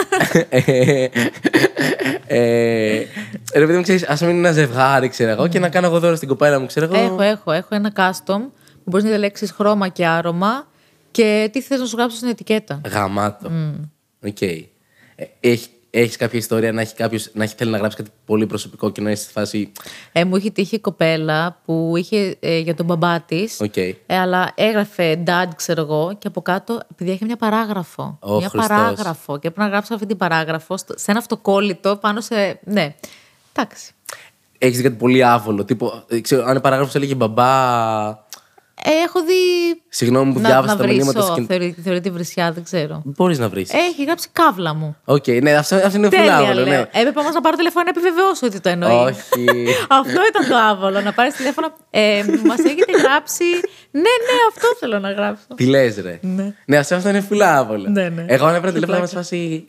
Ρε παιδί μου, ξέρεις, ας μείνει ένα ζευγάρι, ξέρω εγώ, και να κάνω εγώ δώρο στην κοπέλα μου, ξέρω εγώ. Έχω ένα custom που μπορείς να διαλέξεις χρώμα και άρωμα και τι θες να σου γράψω στην ετικέτα. Γαμάτο. Οκ. Έχεις κάποια ιστορία να έχει θέλει να γράψει κάτι πολύ προσωπικό και να είσαι στη φάση. Μου είχε τύχει κοπέλα που είχε για τον μπαμπά της. Αλλά έγραφε dad, ξέρω εγώ, και από κάτω, επειδή είχε μια παράγραφο. Μια παράγραφο. Και έπρεπε να γράψω αυτή την παράγραφο σε ένα αυτοκόλλητο πάνω σε. Ναι. Εντάξει. Έχεις δει κάτι πολύ άβολο. Ξέρω, αν η παράγραφος έλεγε μπαμπά. Έχω δει. Συγγνώμη που διάβασα τα μηνύματα. Θεωρείται βρισιά, δεν ξέρω. Μπορείς να βρεις. Έχει γράψει καύλα μου. Οκ, ναι, αυτό είναι πολύ άβολο. Ναι. Έπρεπε όμως να πάρω τηλέφωνο να επιβεβαιώσω ότι το εννοεί. Όχι. Αυτό ήταν το άβολο. Να πάρεις τηλέφωνο. Μας έχετε γράψει. Ναι, αυτό θέλω να γράψω. Τι λες, ρε. Ναι, αυτό είναι πολύ άβολο. Ναι. Εγώ αν έπαιρνα τηλέφωνο να μας φάσει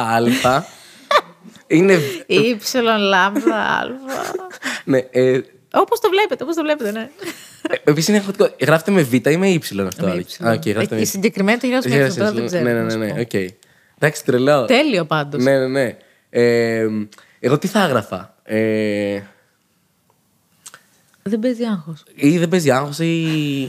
ΚΑ. Είναι. Υψιλον λάμδα Α. Ναι, Όπως το βλέπετε, ναι. Επίσης είναι ερώτημα. Γράφετε με Β ή με Y αυτό? Με Y. Η συγκεκριμένη το έχει γράψει με Y, δεν ξέρω. Ναι, οκ. Εντάξει, τρελό. Τέλειο πάντως. Ναι. Εγώ τι θα έγραφα? Δεν παίζει άγχος. Ή δεν παίζει άγχος ή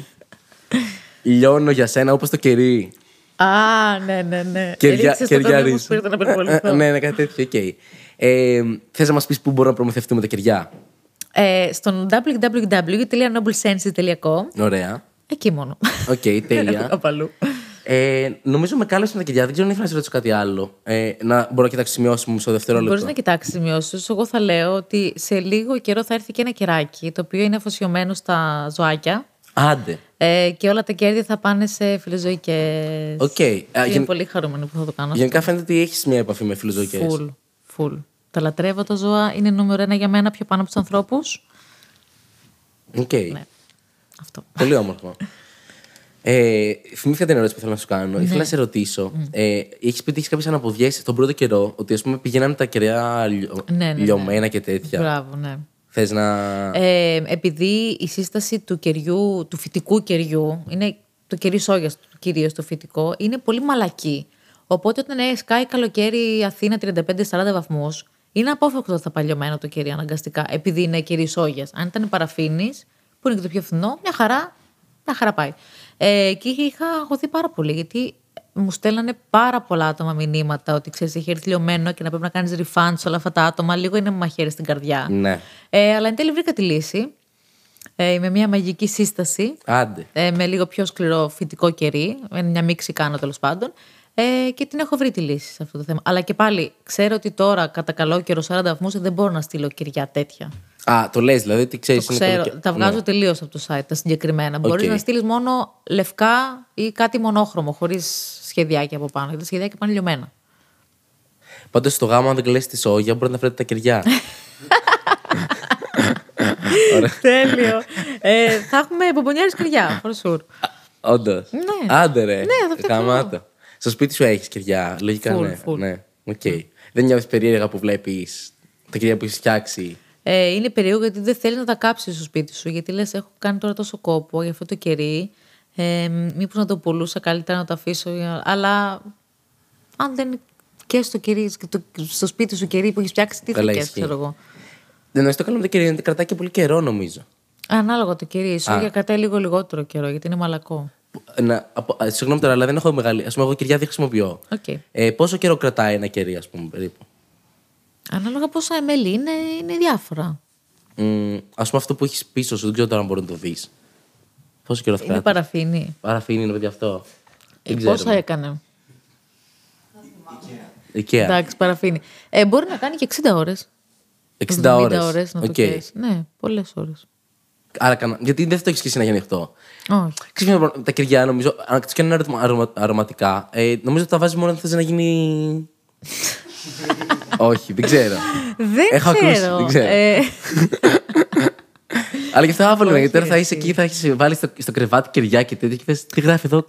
λιώνω για σένα όπως το κερί. Α, ναι. Κεριά ρύζι. Ναι, κάτι τέτοιο, οκ. Θες να μας πεις πού μπορούμε να προμηθευτούμε τα κεριά? Στον www.noblesenses.com. Ωραία. Εκεί μόνο. Οκ, τέλεια. Απαλού. Νομίζω με κάλεσαν τα κεριά. Δεν ξέρω αν ήθελα να σε ρωτήσω κάτι άλλο. Μπορώ να κοιτάξω σημειώσεις μου στο δευτερόλεπτο. Μπορείς να κοιτάξεις σημειώσεις. Εγώ θα λέω ότι σε λίγο καιρό θα έρθει και ένα κεράκι, το οποίο είναι αφοσιωμένο στα ζωάκια. Άντε. Και όλα τα κέρδη θα πάνε σε φιλοζωικές. Οκ. Είμαι πολύ χαρούμενη που θα το κάνω. Γενικά φαίνεται ότι έχεις μια επαφή με φιλοζωικές. Full. Τα λατρεύω τα ζώα. Είναι νούμερο 1 για μένα, πιο πάνω από τους ανθρώπους. Οκ. Ναι. Αυτό. Πολύ όμορφο. Θυμήθηκα την ερώτηση που θέλω να σου κάνω. Ήθελα να σε ρωτήσω. Έχεις πει ότι έχεις κάποιες αναποδιές τον πρώτο καιρό, ότι ας πούμε πηγαίνανε τα κεριά λιωμένα και τέτοια. Μπράβο, ναι. Θες να. Επειδή η σύσταση του κεριού, του φυτικού κεριού, είναι το κερί σόγιας κυρίως το φυτικό, είναι πολύ μαλακή. Οπότε όταν σκάει καλοκαίρι Αθήνα 35-40 βαθμούς, είναι απόφευκτο ότι θα παλιωμένο το κερί αναγκαστικά, επειδή είναι κερί σόγιας. Αν ήταν παραφίνης, που είναι και το πιο φθηνό, μια χαρά πάει. Και είχα αγχωθεί πάρα πολύ, γιατί μου στέλνανε πάρα πολλά άτομα μηνύματα ότι ξέρεις, έχει έρθει λιωμένο και να πρέπει να κάνεις refund σε όλα αυτά τα άτομα. Λίγο είναι μαχαίρι στην καρδιά. Ναι. Αλλά εν τέλει βρήκα τη λύση. Με μια μαγική σύσταση. Άντε. Με λίγο πιο σκληρό φυτικό κερί. Μια μίξη κάνω τέλος πάντων. Και την έχω βρει τη λύση σε αυτό το θέμα. Αλλά και πάλι ξέρω ότι τώρα κατά καλό καιρό 40 βαθμούς δεν μπορώ να στείλω κεριά τέτοια. Α, το λες, δηλαδή τι ξέρεις. Το ξέρω, τα βγάζω τελείως από το site, τα συγκεκριμένα. Μπορείς να στείλεις μόνο λευκά ή κάτι μονόχρωμο, χωρίς σχεδιάκια από πάνω. Γιατί τα σχεδιάκια πάνε λιωμένα. Πάντως στο γάμο, αν δεν κλαίσει τη σόγια, μπορεί να φέρετε τα κεριά. Τέλειο. Θα έχουμε μπομπονιάρες κεριά, for sure. Όντως. Ναι. Άντε ρε. Ναι, θα Γαμάτα. Στο σπίτι σου έχεις κεριά, λογικά Full. ναι. Okay. Δεν νιώθεις περίεργα που βλέπεις τα κεριά που έχεις φτιάξει? Είναι περίεργο γιατί δεν θέλεις να τα κάψεις στο σπίτι σου. Γιατί λες, έχω κάνει τώρα τόσο κόπο για αυτό το κερί. Μήπως να το πουλούσα καλύτερα να το αφήσω. Αλλά αν δεν και στο κερί, στο σπίτι σου κερί που έχεις φτιάξει, τι θα καίσεις, ξέρω εγώ. Δεν νοείς το καλό με το κερί, κρατάει και πολύ καιρό νομίζω. Ανάλογα το κερί. Η σόγια κρατάει λίγο λιγότερο καιρό γιατί είναι μαλακό. Συγγνώμη τώρα, αλλά δεν έχω μεγάλη. Ας πούμε, εγώ κεριά δεν χρησιμοποιώ. Okay. Πόσο καιρό κρατάει ένα κερί, ας πούμε, περίπου? Ανάλογα πόσα ml είναι διάφορα. Ας πούμε, αυτό που έχεις πίσω σου, δεν ξέρω τώρα αν μπορεί να το δεις. Πόσο καιρό θα κρατάει? Είναι παραφίνη. Παραφίνη είναι, παιδί, αυτό. Πόσα έκανε? IKEA. Εντάξει, παραφίνη. Μπορεί να κάνει και 60 ώρες. 60 ώρες. Να το καίεις. Ναι, πολλές ώρες. Άρα, γιατί δεν θα το έχεις και εσύ να γίνει ανοιχτό. Όχι. Ξέρεις, τα κεριά νομίζω, αν τους κάνουν αρωματικά, νομίζω ότι τα βάζεις μόνο αν θες να γίνει. Όχι, δεν ξέρω. Δεν ξέρω. Αλλά και αυτό άβολο, γιατί τώρα θα είσαι εκεί, θα έχεις βάλει στο κρεβάτι κεριά και τέτοια και θες, τι γράφει εδώ,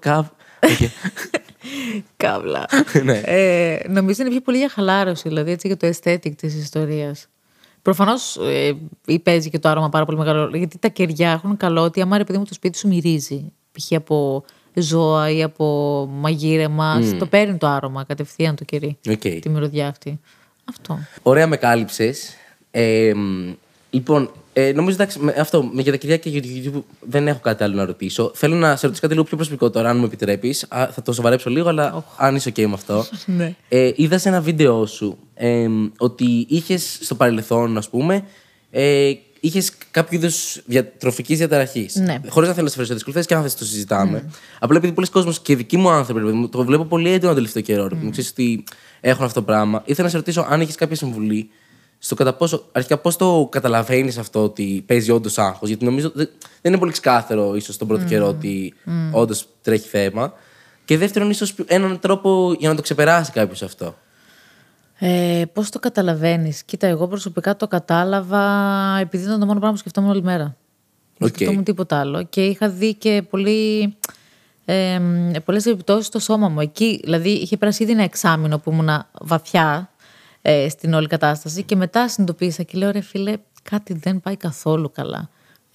Καύλα. Νομίζω είναι πιο πολύ για χαλάρωση, δηλαδή έτσι για το aesthetic της ιστορίας. Προφανώς παίζει και το άρωμα πάρα πολύ μεγάλο, γιατί τα κεριά έχουν καλό ότι άμα ρε παιδί μου το σπίτι σου μυρίζει, π.χ. από ζώα ή από μαγείρεμα, το παίρνει το άρωμα κατευθείαν το κερί. Τη μυρωδιά αυτή. Αυτό. Ωραία, με κάλυψες. Λοιπόν, νομίζω εντάξει, για τα κεριά και για το YouTube δεν έχω κάτι άλλο να ρωτήσω. Θέλω να σε ρωτήσω κάτι λίγο πιο προσωπικό τώρα, αν μου επιτρέπεις. Θα το σοβαρέψω λίγο, αλλά αν είσαι OK με αυτό. Ναι. Είδα σε ένα βίντεο σου ότι είχες στο παρελθόν, ας πούμε, είχες κάποιο είδους διατροφικής διαταραχής. Ναι. Χωρίς να θέλω να σε φέρω σε δυσκολίες και αν θες το συζητάμε. Απλά επειδή πολλοί κόσμος και δικοί μου άνθρωποι, το βλέπω πολύ έντονο το τελευταίο καιρό. Μου ξέρεις ότι έχουν αυτό το πράγμα. Ήθελα να σε ρωτήσω αν έχεις κάποια συμβουλή στο κατά πόσο, αρχικά πώς το καταλαβαίνεις αυτό ότι παίζει όντως άγχος. Γιατί νομίζω δεν είναι πολύ ξεκάθαρο ίσως τον πρώτο καιρό ότι όντως τρέχει θέμα. Και δεύτερον, ίσως έναν τρόπο για να το ξεπεράσει κάποιος αυτό. Πώς το καταλαβαίνεις? Κοίτα, εγώ προσωπικά το κατάλαβα επειδή ήταν το μόνο πράγμα που σκεφτόμουν όλη μέρα. Δεν σκεφτόμουν τίποτα άλλο. Και είχα δει και πολλές επιπτώσεις στο σώμα μου. Εκεί, δηλαδή, είχε περάσει ήδη ένα εξάμηνο που ήμουν βαθιά στην όλη κατάσταση και μετά συνειδητοποίησα και λέω, ρε φίλε, κάτι δεν πάει καθόλου καλά.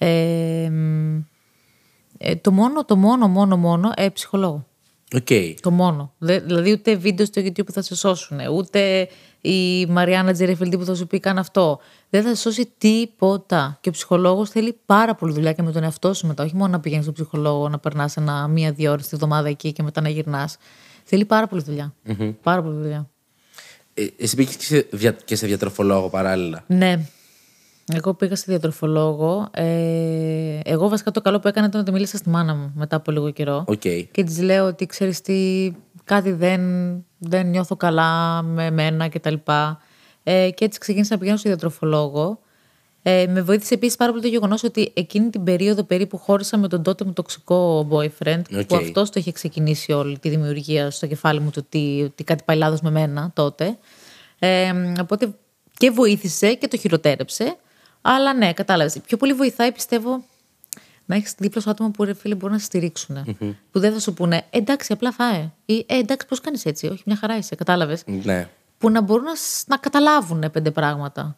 Το μόνο, ψυχολόγο. Okay. Το μόνο. Δηλαδή ούτε βίντεο στο YouTube που θα σε σώσουν, ούτε η Μαριάννα Τζερεφελντή που θα σου πει καν αυτό. Δεν θα σε σώσει τίποτα. Και ο ψυχολόγος θέλει πάρα πολύ δουλειά και με τον εαυτό σου μετά. Όχι μόνο να πηγαίνεις στον ψυχολόγο, να περνάς 1-2 ώρες τη βδομάδα εκεί και μετά να γυρνάς. Θέλει πάρα πολύ δουλειά. Mm-hmm. Πάρα πολύ δουλειά. Εσύ πήγες και σε διατροφολόγο παράλληλα. Ναι. Εγώ πήγα σε διατροφολόγο. Εγώ βασικά το καλό που έκανα ήταν ότι μίλησα στη μάνα μου μετά από λίγο καιρό. Okay. Και της λέω ότι ξέρεις τι, κάτι δεν νιώθω καλά με εμένα κτλ. Και έτσι ξεκίνησα να πηγαίνω στο διατροφολόγο. Με βοήθησε επίσης πάρα πολύ το γεγονός ότι εκείνη την περίοδο περίπου χώρισα με τον τότε μου τοξικό boyfriend, που αυτός το είχε ξεκινήσει όλη τη δημιουργία στο κεφάλι μου του ότι κάτι πάει λάθος με μένα τότε. Οπότε και βοήθησε και το χειροτέρεψε. Αλλά ναι, κατάλαβες. Πιο πολύ βοηθάει, πιστεύω, να έχεις δίπλα σου άτομα που φίλοι μπορούν να σε στηρίξουν. Mm-hmm. Που δεν θα σου πούνε εντάξει, απλά φάε. Ή εντάξει, πώς κάνεις έτσι. Όχι, μια χαρά είσαι. Κατάλαβες. Ναι. Που να μπορούν να καταλάβουν 5 πράγματα.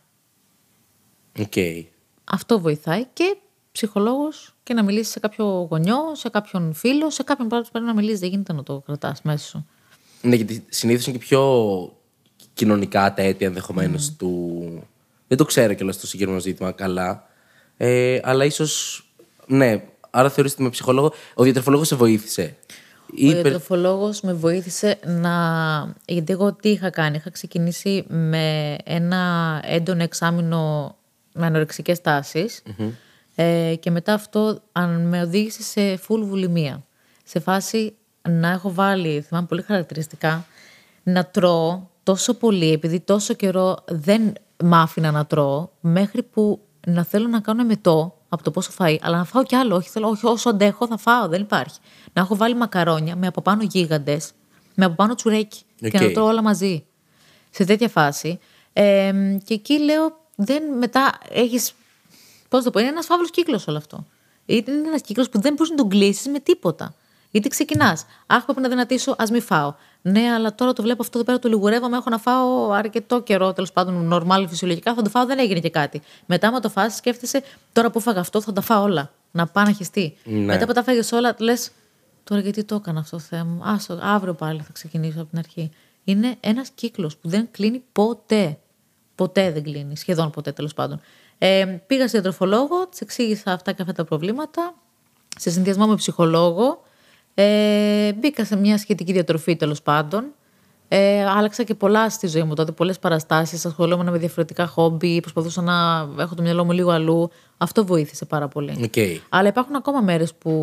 Okay. Αυτό βοηθάει. Και ψυχολόγος και να μιλήσεις σε κάποιο γονιό, σε κάποιον φίλο, σε κάποιον που πρέπει να μιλήσεις. Δεν γίνεται να το κρατάς μέσα σου. Ναι, γιατί συνήθως είναι και πιο κοινωνικά τα αίτια ενδεχομένως του. Δεν το ξέρω κιόλας το συγκεκριμένο ζήτημα καλά. Αλλά ίσως. Ναι, άρα θεωρείς ότι με ψυχολόγο. Ο διατροφολόγος σε βοήθησε. Ο διατροφολόγος με βοήθησε να. Γιατί εγώ τι είχα κάνει. Είχα ξεκινήσει με ένα έντονο εξάμηνο με ανορεξικές τάσεις. Mm-hmm. Και μετά αυτό με οδήγησε σε full βουλημία. Σε φάση να έχω βάλει, θυμάμαι πολύ χαρακτηριστικά, να τρώω τόσο πολύ, επειδή τόσο καιρό δεν μ' άφηνα να τρώω, μέχρι που να θέλω να κάνω εμετό από το πόσο φάει, αλλά να φάω κι άλλο. Όχι, όσο αντέχω θα φάω, δεν υπάρχει. Να έχω βάλει μακαρόνια με από πάνω γίγαντες, με από πάνω τσουρέκι και να τρώω όλα μαζί. Σε τέτοια φάση. Και εκεί λέω, μετά έχεις. Πώς το πω, είναι ένας φαύλος κύκλος όλο αυτό. Είναι ένας κύκλος που δεν μπορείς να τον κλείσεις με τίποτα. Γιατί ξεκινάς. Αχ, πρέπει να δυνατήσω, ας μη φάω. Ναι, αλλά τώρα το βλέπω αυτό εδώ πέρα, το λιγουρεύομαι, έχω να φάω αρκετό καιρό, τέλος πάντων, νορμάλ, φυσιολογικά, θα το φάω, δεν έγινε και κάτι. Μετά, άμα το φας, σκέφτεσαι, τώρα που φάγα αυτό, θα τα φάω όλα. Να πάω να χεστεί. Ναι. Μετά που τα φάγες όλα, λες, τώρα γιατί το έκανα αυτό, Θεέ μου. Άσο, αύριο πάλι θα ξεκινήσω από την αρχή. Είναι ένας κύκλος που δεν κλείνει ποτέ. Ποτέ δεν κλείνει, σχεδόν ποτέ, τέλος πάντων. Πήγα σε διατροφολόγο, της εξήγησα αυτά και αυτά τα προβλήματα, σε συνδυασμό με ψυχολόγο. Μπήκα σε μια σχετική διατροφή, τέλος πάντων. Άλλαξα και πολλά στη ζωή μου τότε, πολλές παραστάσεις. Ασχολούμαι με διαφορετικά χόμπι, προσπαθούσα να έχω το μυαλό μου λίγο αλλού. Αυτό βοήθησε πάρα πολύ. Okay. Αλλά υπάρχουν ακόμα μέρες που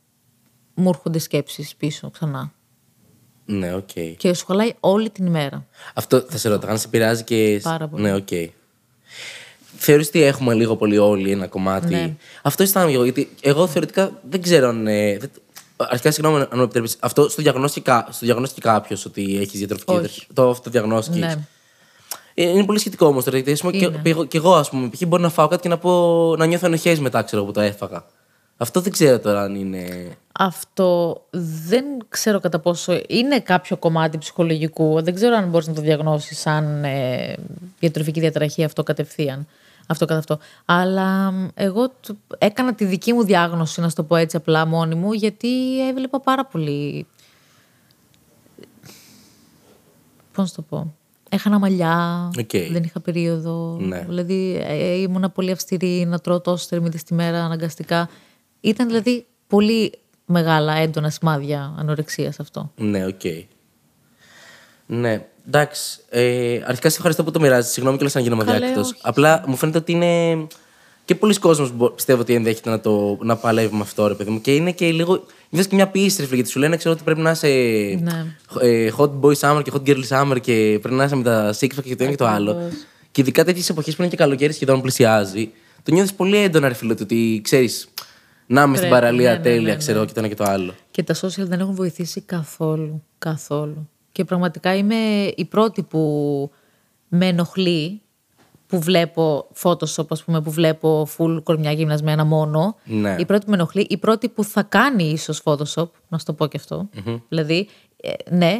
μου έρχονται σκέψεις πίσω ξανά. Ναι, οκ. Okay. Και σου χαλάει όλη την ημέρα. Αυτό θα σε ρωτάω, αν σε πειράζει και. Πάρα πολύ. Ναι, οκ. Okay. Θεωρείς ότι έχουμε λίγο πολύ όλοι ένα κομμάτι. Ναι. Αυτό αισθάνομαι εγώ, γιατί εγώ θεωρητικά δεν ξέρω αν. Αρχικά, συγγνώμη αν μου επιτρέπεις, αυτό στο διαγνώστηκε κάποιος ότι έχεις διατροφική. Το διαγνώστηκε. Ναι. Είναι πολύ σχετικό όμως τώρα. Γιατί και εγώ, ας πούμε, μπορώ να φάω κάτι και να νιώθω ενοχές μετά, ξέρω, που το έφαγα. Αυτό δεν ξέρω τώρα αν είναι. Αυτό δεν ξέρω κατά πόσο είναι κάποιο κομμάτι ψυχολογικού. Δεν ξέρω αν μπορείς να το διαγνώσεις σαν διατροφική διαταραχή αυτό κατευθείαν. Αυτό καθ' αυτό. Αλλά εγώ έκανα τη δική μου διάγνωση, να σου το πω έτσι απλά μόνη μου, γιατί έβλεπα πάρα πολύ. Πώς να το πω. Έχανα μαλλιά, δεν είχα περίοδο. Ναι. Δηλαδή ήμουνα πολύ αυστηρή να τρώω τόσες θερμίδες τη μέρα αναγκαστικά. Ήταν δηλαδή πολύ μεγάλα έντονα σημάδια ανορεξίας αυτό. Ναι, οκ. Ναι, εντάξει. Αρχικά σε ευχαριστώ που το μοιράζεις. Συγγνώμη κιόλας αν γίνομαι αδιάκτητος. Απλά μου φαίνεται ότι είναι. Και πολλοί κόσμος πιστεύω ότι ενδέχεται να παλεύει με αυτό, ρε παιδί μου. Και είναι και λίγο. Είδες και μια πίστη, γιατί σου λένε ξέρω ότι πρέπει να είσαι hot boy summer και hot girl summer και πρέπει να είσαι με τα six pack και το ένα και το άλλο. Και ειδικά τέτοιες εποχές που είναι και καλοκαίρι σχεδόν πλησιάζει, το νιώθεις πολύ έντονα, ρε φίλε, ότι ξέρεις. Να είμαι στην παραλία τέλεια, ξέρω και το ένα και το άλλο. Και τα social δεν έχουν βοηθήσει καθόλου. Καθόλου. Και πραγματικά είμαι η πρώτη που με ενοχλεί. Που βλέπω Photoshop, ας πούμε, που βλέπω full κορμιά γυμνασμένα μόνο. Ναι. Η πρώτη που με ενοχλεί, η πρώτη που θα κάνει ίσως Photoshop, να σου το πω και αυτό. Mm-hmm. Δηλαδή, ναι,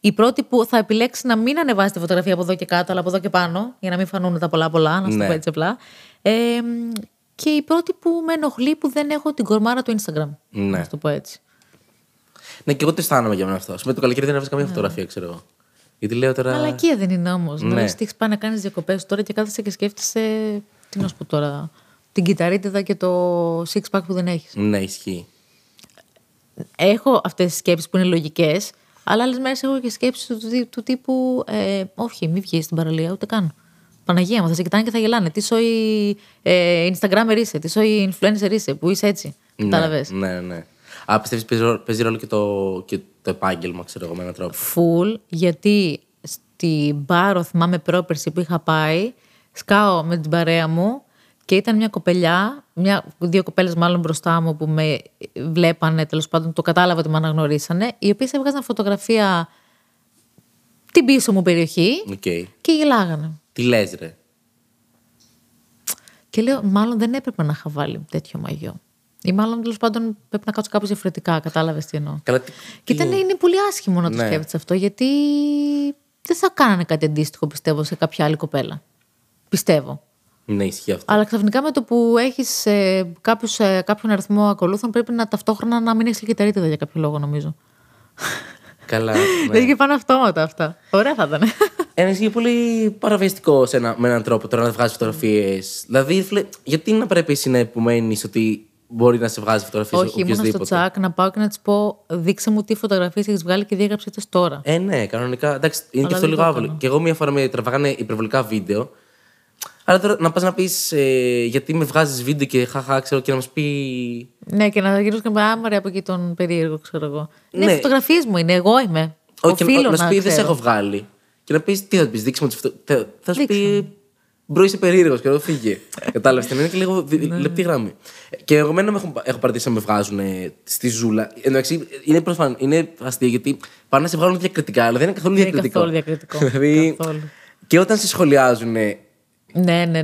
Η πρώτη που θα επιλέξει να μην ανεβάσει τη φωτογραφία από εδώ και κάτω, αλλά από εδώ και πάνω, για να μην φανούν τα πολλά, να σου το πω έτσι απλά. Και η πρώτη που με ενοχλεί που δεν έχω την κορμάρα του Instagram. Ναι. Να σου το πω έτσι. Ναι, και εγώ το αισθάνομαι για μένα αυτό. Με το καλοκαίρι δεν έβαζα καμία φωτογραφία, ξέρω εγώ. Γιατί λέω τώρα. Μαλακία δεν είναι όμως. Ναι. Να έχει πάει να κάνει διακοπές τώρα και κάθεσαι και σκέφτεσαι. Τι να σου πω τώρα. Την κυταρίτιδα και το six pack που δεν έχει. Ναι, ισχύει. Έχω αυτές τις σκέψεις που είναι λογικές, αλλά άλλες μέρες έχω και σκέψεις του τύπου όχι, μην βγεις στην παραλία, ούτε καν. Παναγία μου, θα σε κοιτάνε και θα γελάνε. Τι σοϊ Instagrammer είσαι, τι σοϊ influencer είσαι, που είσαι έτσι. Κατάλαβες. Ναι. Πιστεύεις παίζει ρόλο και το επάγγελμα, ξέρω εγώ, με έναν τρόπο. Full, γιατί στην Πάρο, θυμάμαι πρόπερση που είχα πάει, σκάω με την παρέα μου και ήταν μια κοπελιά, δύο κοπέλες μάλλον μπροστά μου που με βλέπανε, τέλος πάντων, το κατάλαβα ότι με αναγνωρίσανε, οι οποίες έβγαζαν φωτογραφία την πίσω μου περιοχή και γελάγανε. Τι λες, ρε. Και λέω, μάλλον δεν έπρεπε να είχα βάλει τέτοιο μαγιό. Ή μάλλον τέλος πάντων πρέπει να κάτσω κάπως διαφορετικά. Κατάλαβες τι εννοώ. Και είναι πολύ άσχημο να το σκέφτεσαι αυτό, γιατί δεν θα κάνανε κάτι αντίστοιχο, πιστεύω, σε κάποια άλλη κοπέλα. Πιστεύω. Ναι, ισχύει αυτό. Αλλά ξαφνικά με το που έχεις κάποιον αριθμό ακολούθων, πρέπει να ταυτόχρονα να μην έχεις κυταρίτιδα για κάποιο λόγο, νομίζω. Καλά. Δεν και πάνε αυτόματα αυτά. Ωραία θα ήταν. Είναι πολύ παραβιαστικό με έναν τρόπο τώρα να βγάζει φωτογραφίες. Δηλαδή, γιατί να πρέπει εσύ να υπομένεις ότι μπορεί να σε βγάζει φωτογραφίες οποιοδήποτε. Όχι, ήμουν στο τσακ να πάω και να της πω, δείξε μου τι φωτογραφίες έχεις βγάλει και διέγραψε τις τώρα. Ναι, κανονικά. Εντάξει, είναι και αυτό λίγο άβολο. Και εγώ μία φορά με τραβάγανε υπερβολικά βίντεο. Αλλά τώρα να πας να πεις γιατί με βγάζεις βίντεο και χαχά, ξέρω, και να μας πει. Ναι, και να γυρίσω και να πει άμαρε από εκεί τον περίεργο, ξέρω εγώ. Ναι, φωτογραφίες μου είναι, εγώ είμαι. Όχι, να σου πει δεν σε έχω βγάλει. Και να πεις τι θα πει, δείξει μου τις φωτογραφίες. Θα σου πει μπρο είσαι περίεργος και εδώ φύγε. Κατάλαβες, είναι και λίγο λεπτή γραμμή. Και εγώ έχω παρατήσει να με βγάζουν στη ζούλα. Εντάξει, είναι αστείο γιατί πάνε να σε βγάλουν διακριτικά, αλλά δεν είναι καθόλου διακριτικό. Καθόλου διακριτικό. Δηλαδή, και όταν σε σχολιάζουν. Ναι. Είναι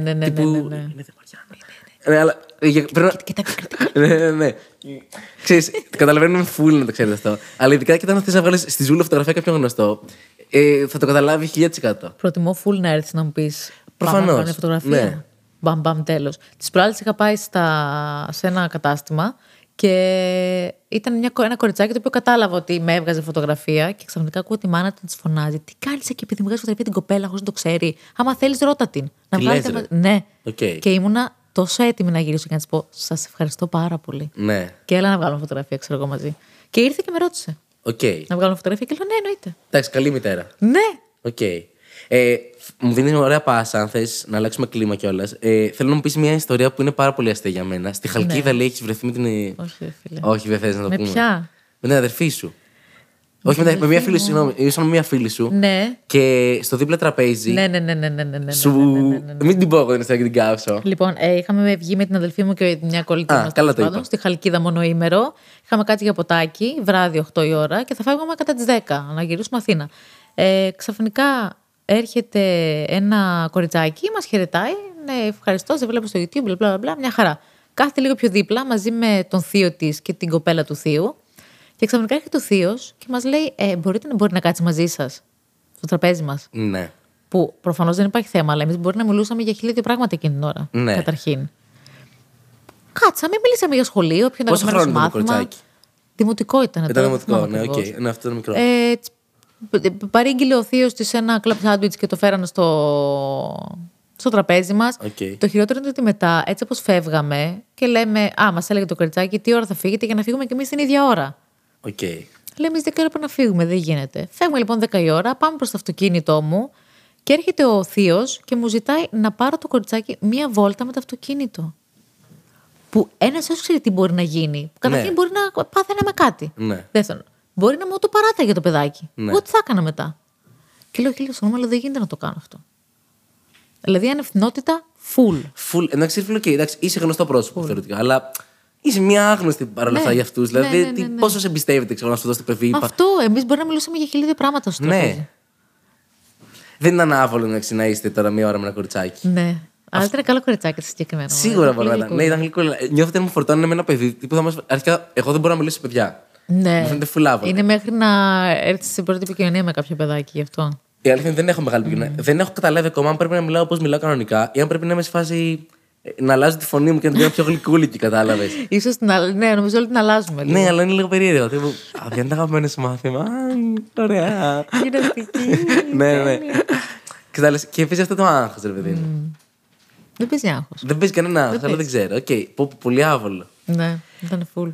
ναι, αλλά. Κοίτα διακριτικά. Ναι. Ξέρεις, καταλαβαίνουμε φουλ να το ξέρετε αυτό. Αλλά ειδικά και όταν θες να βγάλεις στη ζούλα φωτογραφία κάποιον γνωστό, θα το καταλάβει 1000%. Προτιμώ full να έρθεις να μου πεις. Προφανώς. Πάμε φωτογραφία. Ναι. Μπαμ, τέλος. Τις προάλλες είχα πάει σε ένα κατάστημα και ήταν ένα κοριτσάκι το οποίο κατάλαβα ότι με έβγαζε φωτογραφία και ξαφνικά ακούω τη μάνα της φωνάζει. Τι κάνεις εκεί, επειδή μου βγάζει φωτογραφία την κοπέλα, χωρίς να το ξέρει. Άμα θέλεις, ρώτα την. Να βγάλετε. Ναι. Και ήμουνα τόσο έτοιμη να γυρίσω και να της πω: σας ευχαριστώ πάρα πολύ. Ναι. Και έλα να βγάλουμε φωτογραφία, ξέρω εγώ μαζί. Και ήρθε και με ρώτησε. Να βγάλουμε φωτογραφία και λέω: ναι, εννοείται. Εντάξει, καλή μητέρα. Ναι. Μου δίνει ωραία πάσα, αν θες να αλλάξουμε κλίμα κιόλας. Θέλω να μου πεις μια ιστορία που είναι πάρα πολύ αστεία για μένα. Στη Χαλκίδα, λέει, έχεις βρεθεί με την. Όχι, φίλε. Όχι, δεν θες να το πούμε. Με ποια? Με την αδερφή σου. Όχι, με μια φίλη σου, συγγνώμη. Ήσουν με μια φίλη σου. Ναι. Και στο δίπλα τραπέζι. Ναι. Μην την πω εγώ την ιστορία και την κάψω. Λοιπόν, είχαμε βγει με την αδελφή μου και μια κολλητή μας. Καλά το είπα. Στη Χαλκίδα μονοήμερο. Είχαμε κάτσει για ποτάκι, βράδυ 8 η ώρα και θα φεύγαμε κατά τις 10 να γυρίσουμε Αθήνα. Ξαφνικά έρχεται ένα κοριτσάκι, μας χαιρετάει. Ναι, ευχαριστώ, σε βλέπω στο YouTube, μπλα, μια χαρά. Κάθεται λίγο πιο δίπλα μαζί με τον θείο της και την κοπέλα του θείου. Και ξαφνικά έρχεται ο θείος και μας λέει: μπορεί να κάτσει μαζί σας στο τραπέζι μας. Ναι. Που προφανώς δεν υπάρχει θέμα, αλλά εμείς μπορεί να μιλούσαμε για 1002 πράγματα εκείνη την ώρα. Ναι. Καταρχήν. Κάτσαμε, μιλήσαμε για σχολείο, ποιο πόσο χρόνο ήταν το κοριτσάκι? Δημοτικό ήταν. Ήταν δημοτικό, ναι, οκ. Ναι, αυτό ήταν μικρό. Παρήγγειλε ο θείος της ένα κλαμπ σάντουιτς και το φέρανε στο τραπέζι μας. Το χειρότερο είναι ότι μετά, έτσι όπως φεύγαμε και λέμε: μας έλεγε το κοριτσάκι, τι ώρα θα φύγετε για να φύγουμε κι εμείς την ίδια ώρα. Λέμε: εμείς 10 ώρα πρέπει να φύγουμε, δεν γίνεται. Φεύγουμε λοιπόν 10 η ώρα, πάμε προς το αυτοκίνητό μου και έρχεται ο θείος και μου ζητάει να πάρω το κοριτσάκι μία βόλτα με το αυτοκίνητο. Που ένας όσο ξέρει τι μπορεί να γίνει. Καταρχήν μπορεί να πάθαινε κάτι. Δεύτερον, μπορεί να μου το παράταγε το παιδάκι. Εγώ τι θα έκανα μετά. Και λέω: συγγνώμη, αλλά δεν γίνεται να το κάνω αυτό. Δηλαδή ανευθυνότητα full. Εντάξει, είσαι γνωστό πρόσωπο θεωρητικά, αλλά είσαι μια άγνωστη παρόλα αυτά για αυτούς. Δηλαδή, πόσο σε εμπιστεύεται, ξέρω, να σου δώσει το παιδί. Αυτό, εμείς μπορεί να μιλούσαμε για 1002 πράγματα στο τραπέζι. Δεν ήταν άβολο να είστε τώρα μία ώρα με ένα κοριτσάκι. Ναι. Αλλά ήταν καλό κοριτσάκι συγκεκριμένο. Σίγουρα μπορεί να ήταν. Ναι, ήταν γλυκό. Νιώθω ότι μου φορτώνουν με ένα παιδί. Αρχικά, εγώ δεν μπορώ να μιλήσω σε παιδιά. Ναι. Μου φαίνεται φουλάβολο. Είναι μέχρι να έρθει σε πρώτη επικοινωνία με κάποιο παιδάκι γι' αυτό. Η αλήθεια είναι δεν έχω μεγάλη επικοινωνία. Δεν έχω καταλάβει ακόμα αν πρέπει να μιλάω όπως μιλάω κανονικά ή αν πρέπει να είμαι σε φάση να αλλάζω τη φωνή μου και να την κάνω πιο γλυκούλικη, κατάλαβες. Ίσως ναι, νομίζω όλοι την αλλάζουμε. Ναι, αλλά είναι λίγο περίεργο. Τύπου, ποιο είναι το αγαπημένο σου μάθημα. Ωραία. Γυμναστική. Ναι. Και επίσης αυτό το άγχος, ρε παιδί μου. Δεν παίζει άγχος. Δεν παίζει κανένα άγχος, αλλά δεν ξέρω. Οκ, πολύ άβολο. Ναι, ήταν full.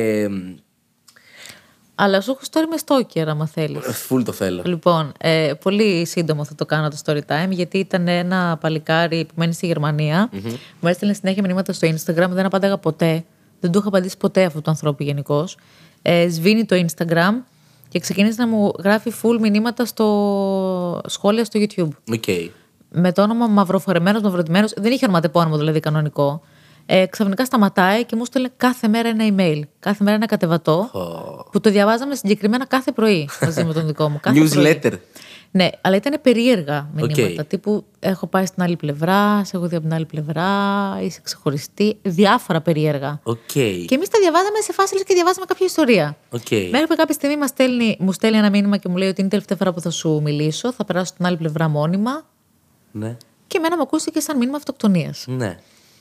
Αλλά σου έχω story με stalker, άμα θέλεις. Full το θέλω. Λοιπόν, πολύ σύντομο θα το κάνω το story time, γιατί ήταν ένα παλικάρι που μένει στη Γερμανία. Μου έστελνε συνέχεια μηνύματα στο Instagram, δεν απάνταγα ποτέ. Δεν του είχα απαντήσει ποτέ αυτού του ανθρώπου γενικώς. Σβήνει το Instagram και ξεκίνησε να μου γράφει full μηνύματα στο σχόλια στο YouTube. Okay. Με το όνομα μαυροφορεμένος, δεν είχε ονοματεπώνυμο δηλαδή κανονικό. Ξαφνικά σταματάει και μου στέλνε κάθε μέρα ένα email. Κάθε μέρα ένα κατεβατό. Που το διαβάζαμε συγκεκριμένα κάθε πρωί μαζί με τον δικό μου. Newsletter. Ναι, αλλά ήταν περίεργα μηνύματα. Τύπου έχω πάει στην άλλη πλευρά, σε έχω δει από την άλλη πλευρά, είσαι ξεχωριστή. Διάφορα περίεργα. Και εμείς τα διαβάζαμε σε φάση και διαβάζαμε κάποια ιστορία. Μέχρι που κάποια στιγμή μου στέλνει ένα μήνυμα και μου λέει ότι είναι η τελευταία φορά που θα σου μιλήσω, θα περάσω στην άλλη πλευρά μόνιμα. Ναι. Και εμένα μου ακούστηκε σαν μήνυμα αυτοκτονίας. Ναι.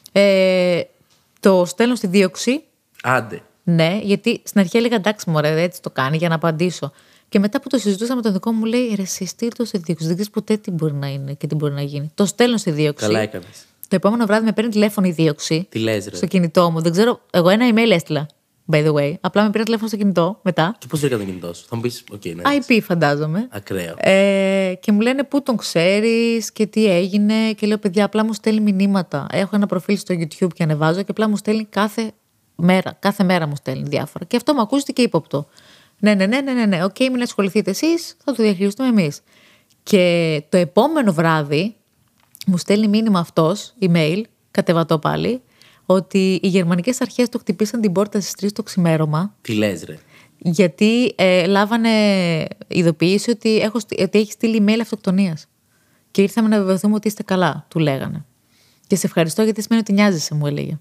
Το στέλνω στη δίωξη. Άντε. Ναι, γιατί στην αρχή έλεγα εντάξει, μωρέ, έτσι το κάνει για να απαντήσω. Και μετά που το συζητούσα με τον δικό μου, λέει ρε, εσύ στείλ το στη δίωξη. Δεν ξέρει ποτέ τι μπορεί να είναι και τι μπορεί να γίνει. Το στέλνω στη δίωξη. Καλά έκανες. Το επόμενο βράδυ με παίρνει τηλέφωνο η δίωξη. Τι λες, ρε. Στο κινητό μου. Δεν ξέρω. Εγώ ένα email έστειλα. By the way. Απλά με πήρε τηλέφωνο στο κινητό μετά. Και πώς βρήκα τον κινητό σου. Θα μου πεις, ναι. IP φαντάζομαι. Ακραίο. Και μου λένε πού τον ξέρεις και τι έγινε. Και λέω, παιδιά, απλά μου στέλνει μηνύματα. Έχω ένα προφίλ στο YouTube και ανεβάζω και απλά μου στέλνει κάθε μέρα μου στέλνει διάφορα. Και αυτό μου ακούστηκε ύποπτο. Ναι. Οκ, μην ασχοληθείτε εσείς, θα το διαχειριστούμε εμείς. Και το επόμενο βράδυ μου στέλνει μήνυμα αυτός, email, κατεβατώ πάλι, ότι οι γερμανικές αρχές του χτυπήσαν την πόρτα στις 3 το ξημέρωμα. Τι λες, ρε. Γιατί λάβανε ειδοποίηση ότι έχει στείλει email αυτοκτονίας. Και ήρθαμε να βεβαιωθούμε ότι είστε καλά, του λέγανε. Και σε ευχαριστώ γιατί σημαίνει ότι νοιάζεσαι, μου έλεγε.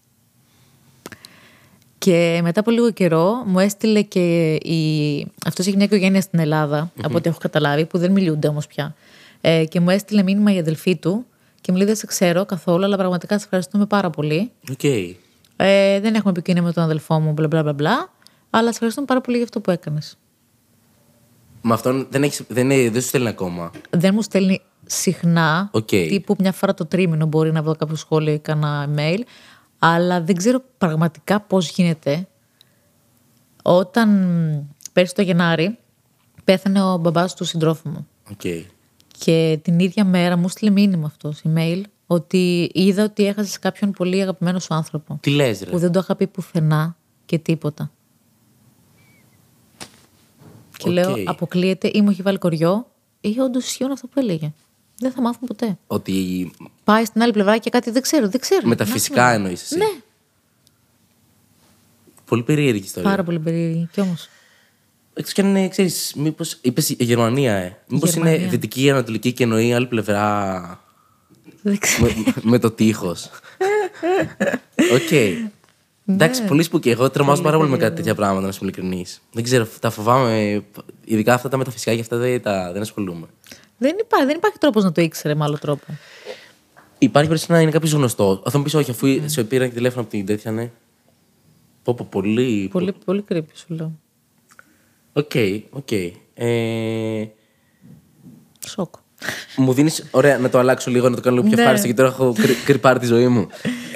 Και μετά από λίγο καιρό μου έστειλε και αυτός έχει μια οικογένεια στην Ελλάδα, από ό,τι έχω καταλάβει, που δεν μιλούνται όμως πια. Και μου έστειλε μήνυμα η αδελφή του και μου λέει: δεν σε ξέρω καθόλου, αλλά πραγματικά σε ευχαριστούμε πάρα πολύ. Δεν έχουμε επικοινωνία με τον αδελφό μου, μπλα, αλλά σε ευχαριστούμε πάρα πολύ για αυτό που έκανες. Με αυτόν δεν σου στέλνει ακόμα. Δεν μου στέλνει συχνά. Τύπου μια φορά το τρίμηνο μπορεί να βρω κάποιο σχόλιο ή κανένα email. Αλλά δεν ξέρω πραγματικά πώς γίνεται. Όταν πέρσι το Γενάρη πέθανε ο μπαμπάς του συντρόφου μου. Και την ίδια μέρα μου στείλε μήνυμα αυτός, email, ότι είδα ότι έχασες κάποιον πολύ αγαπημένο σου άνθρωπο. Τι λες, ρε. Που δεν το είχα πει πουθενά και τίποτα. Και λέω, αποκλείεται ή μου έχει βάλει κοριό ή όντως ισχύουν αυτό που έλεγε. Δεν θα μάθουν ποτέ. Ότι πάει στην άλλη πλευρά και κάτι δεν ξέρω. Μεταφυσικά εννοείς εσύ. Ναι. Πολύ περίεργη ιστορία. Πάρα πολύ περίεργη. Κι όμως. Εκτός κι αν είναι, ξέρεις, μήπως είπες η Γερμανία, μήπως είναι δυτική, ανατολική και εννοεί άλλη πλευρά. Δεν ξέρω. με το τείχος. Εντάξει, πολύ σπούκι. Εγώ τρομάζω πάρα πολύ με κάτι τέτοια πράγματα, να είμαι ειλικρινής. Δεν ξέρω, τα φοβάμαι. Ειδικά αυτά τα μεταφυσικά και αυτά δεν ασχολούμαι. Δεν υπάρχει τρόπος να το ήξερε με άλλο τρόπο. Υπάρχει περίπτωση να είναι κάποιος γνωστό. Θα μου πεις, όχι, αφού σε πήραν και τηλέφωνο από την τέτοια, ναι. Πολύ. Πολύ creepy, σου λέω. Οκ. Σοκ. Μου δίνεις. Ωραία, να το αλλάξω λίγο, να το κάνω λίγο πιο ευχάριστο, γιατί τώρα έχω κρυπάρει τη ζωή μου.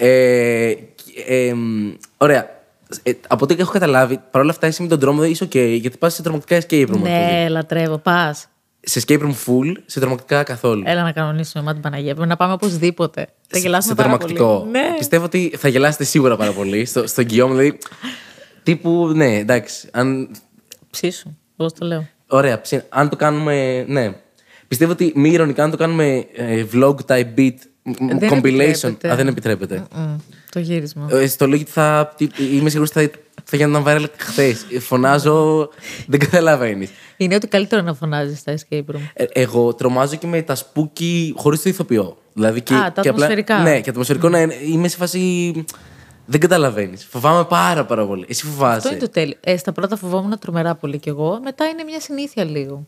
Ωραία. Από ό,τι έχω καταλάβει, παρόλα αυτά, εσύ με τον τρόμο είσαι OK, γιατί πας σε τρομακτικά escape room. Ναι, λατρεύω, πας. Σε escape room full, σε τρομακτικά καθόλου. Έλα να κανονίσουμε, μα την Παναγία. Πρέπει να πάμε οπωσδήποτε. Θα γελάσουμε σε πάρα τρομακτικό. πολύ. Ναι. Πιστεύω ότι θα γελάσετε σίγουρα πάρα πολύ. στο Guillaume, δηλαδή. Τύπου, ναι, εντάξει. Ψήσου, εγώ το λέω. Ωραία, αν το κάνουμε. Ναι. Πιστεύω ότι μη ειρωνικά, αν το κάνουμε vlog type beat compilation. Δεν επιτρέπεται. Το γύρισμα. Στο λέω γιατί είμαι σίγουρος ότι θα γίνονταν viral χθες. Φωνάζω. Δεν καταλαβαίνεις. Είναι ότι καλύτερο να φωνάζεις στα escape room. Εγώ τρομάζω και με τα spooky χωρίς το ηθοποιό. Δηλαδή τα ατμοσφαιρικά. Ναι, και ατμοσφαιρικό να είμαι σε φάση. Δεν καταλαβαίνεις. Φοβάμαι πάρα πολύ. Εσύ φοβάσαι? Αυτό είναι το τέλειο. Στα πρώτα φοβόμουν τρομερά πολύ κι εγώ. Μετά είναι μια συνήθεια λίγο.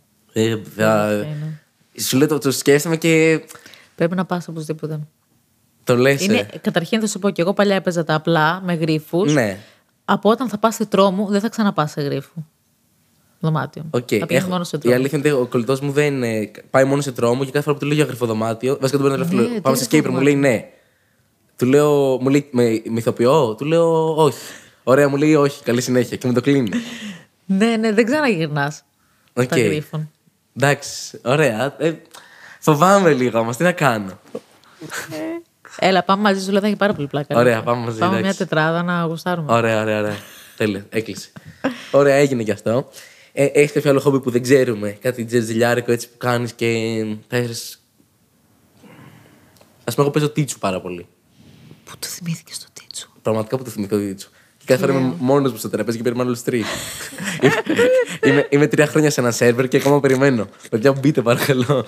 Σου λέω το σκέφτομαι και. Πρέπει να πας οπωσδήποτε. Το λες. Καταρχήν θα σου πω κι εγώ παλιά έπαιζα τα απλά με γρίφους. Ναι. Από όταν θα πας σε τρόμου, δεν θα ξαναπάς σε γρίφου. Δωμάτιο. Okay. Θα πηγαίνεις μόνο σε τρόμο. Η αλήθεια είναι ότι ο κολλητός μου δεν πάει μόνο σε τρόμο και κάθε φορά που του λέω για γρυφοδωμάτιο. Βασικά του παίρνω τηλέφωνο. Πάμε σε escape room, μου λέει ναι. Του λέω, μου λέει με ηθοποιώ, του λέω όχι. Ωραία, μου λέει όχι, καλή συνέχεια και μου το κλείνει. Ναι, δεν ξαναγυρνάς. Τα γρίφων. Εντάξει, ωραία. Φοβάμαι λίγο όμως, τι να κάνω. Έλα, πάμε μαζί σου, λέει, θα έχει πάρα πολύ πλάκα. Ωραία, πάμε μαζί. Πάμε μια τετράδα να γουστάρουμε. Ωραία. Τέλεια, έκλεισε. Ωραία, έγινε κι αυτό. Έχεις κάποιο άλλο χόμπι που δεν ξέρουμε, κάτι τζερτζιλιάρικο έτσι που κάνεις και θες. Ας πούμε, εγώ παίζω τίτσου πάρα πολύ. Πού το θυμήθηκες το τίτσου? Πραγματικά που το θυμηθώ τίτσου. Και κάθε φορά είμαι μόνος μου στο τραπέζι και περιμένω άλλους 3. Είμαι 3 χρόνια σε ένα σερβερ και ακόμα περιμένω. Παιδιά, μπείτε παρακαλώ.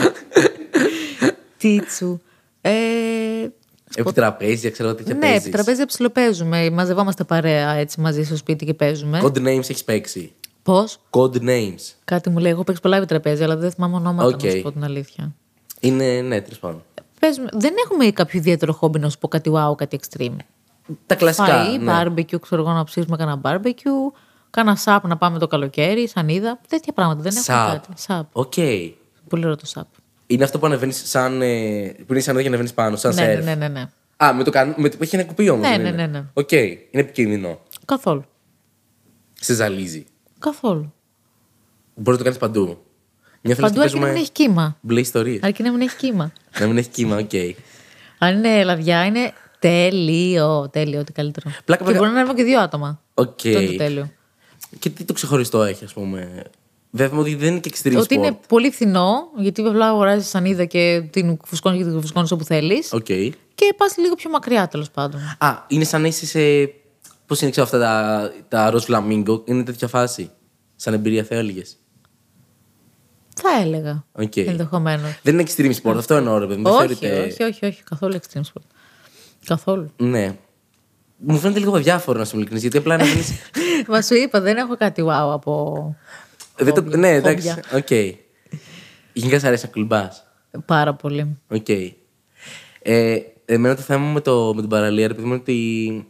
Τίτσου. Επί τραπέζια, ξέρω τι παίζεις. Ναι, επί τραπέζια ψιλοπαίζουμε. Μαζευόμαστε παρέα έτσι μαζί στο σπίτι και παίζουμε. Code names έχεις παίξει? Πώς? Code names. Κάτι μου λέει. Έχω παίξει πολλά επί τραπέζια, αλλά δεν θυμάμαι ονόματα, να σου πω την αλήθεια. Είναι, ναι, τέλος πάντων. Δεν έχουμε κάποιο ιδιαίτερο χόμπι να σου πω κάτι wow, κάτι extreme. Τα κλασικά. Φαΐ, barbecue, ξέρω εγώ να ψήσουμε κανένα barbecue. Κάνα σαπ να πάμε το καλοκαίρι, σανίδα. Τέτοια πράγματα. Δεν έχουμε κάτι. Σαπ. Οκ. Πολύ ωραίο το σαπ. Είναι αυτό που ανεβαίνεις σαν. Που είναι σαν για να ανεβαίνεις πάνω, σαν σερφ. Ναι. Α, έχει ένα κουπί όμως. Ναι. Οκ. Είναι επικίνδυνο. Καθόλου. Σε ζαλίζει. Καθόλου. Μπορεί να το κάνεις παντού. Παντού αρκεί να μην έχει κύμα. Μπλε ιστορίες. Αρκεί να μην έχει κύμα. Να μην έχει κύμα, οκ. Αν είναι λαδιά, είναι τέλειο, ό,τι καλύτερο. Και μπορεί να ανέβω και 2 άτομα. Οκ. Αυτό είναι το τέλειο. Και τι το ξεχωριστό έχει, ας πούμε. Βέβαια ότι δεν είναι και extreme sport. Ότι είναι πολύ φθηνό, γιατί απλά αγοράζει σανίδα και την φουσκώνει και την φουσκώνει όπου θέλει. Okay. Και πα λίγο πιο μακριά, τέλος πάντων. Α, είναι σαν να είσαι σε. Πώς είναι, ξέρω, αυτά τα ροζ φλαμίγκο. Είναι τέτοια φάση. Σαν εμπειρία, θα έλεγες. Θα έλεγα. Ενδεχομένως. Δεν είναι extreme sport, αυτό εννοώ, ρε παιδί. Όχι. Καθόλου extreme sport. Καθόλου. Ναι. Μου φαίνεται λίγο αδιάφορο να σου ειλικρινής, γιατί απλά να βρεις. Μα σου είπα, δεν έχω κάτι wow από. Ναι, εντάξει. Οκ. Γενικά σ' αρέσει να κολυμπάς? Πάρα πολύ. Οκ. Εμένα το θέμα μου με την παραλία, επειδή μου είναι ότι.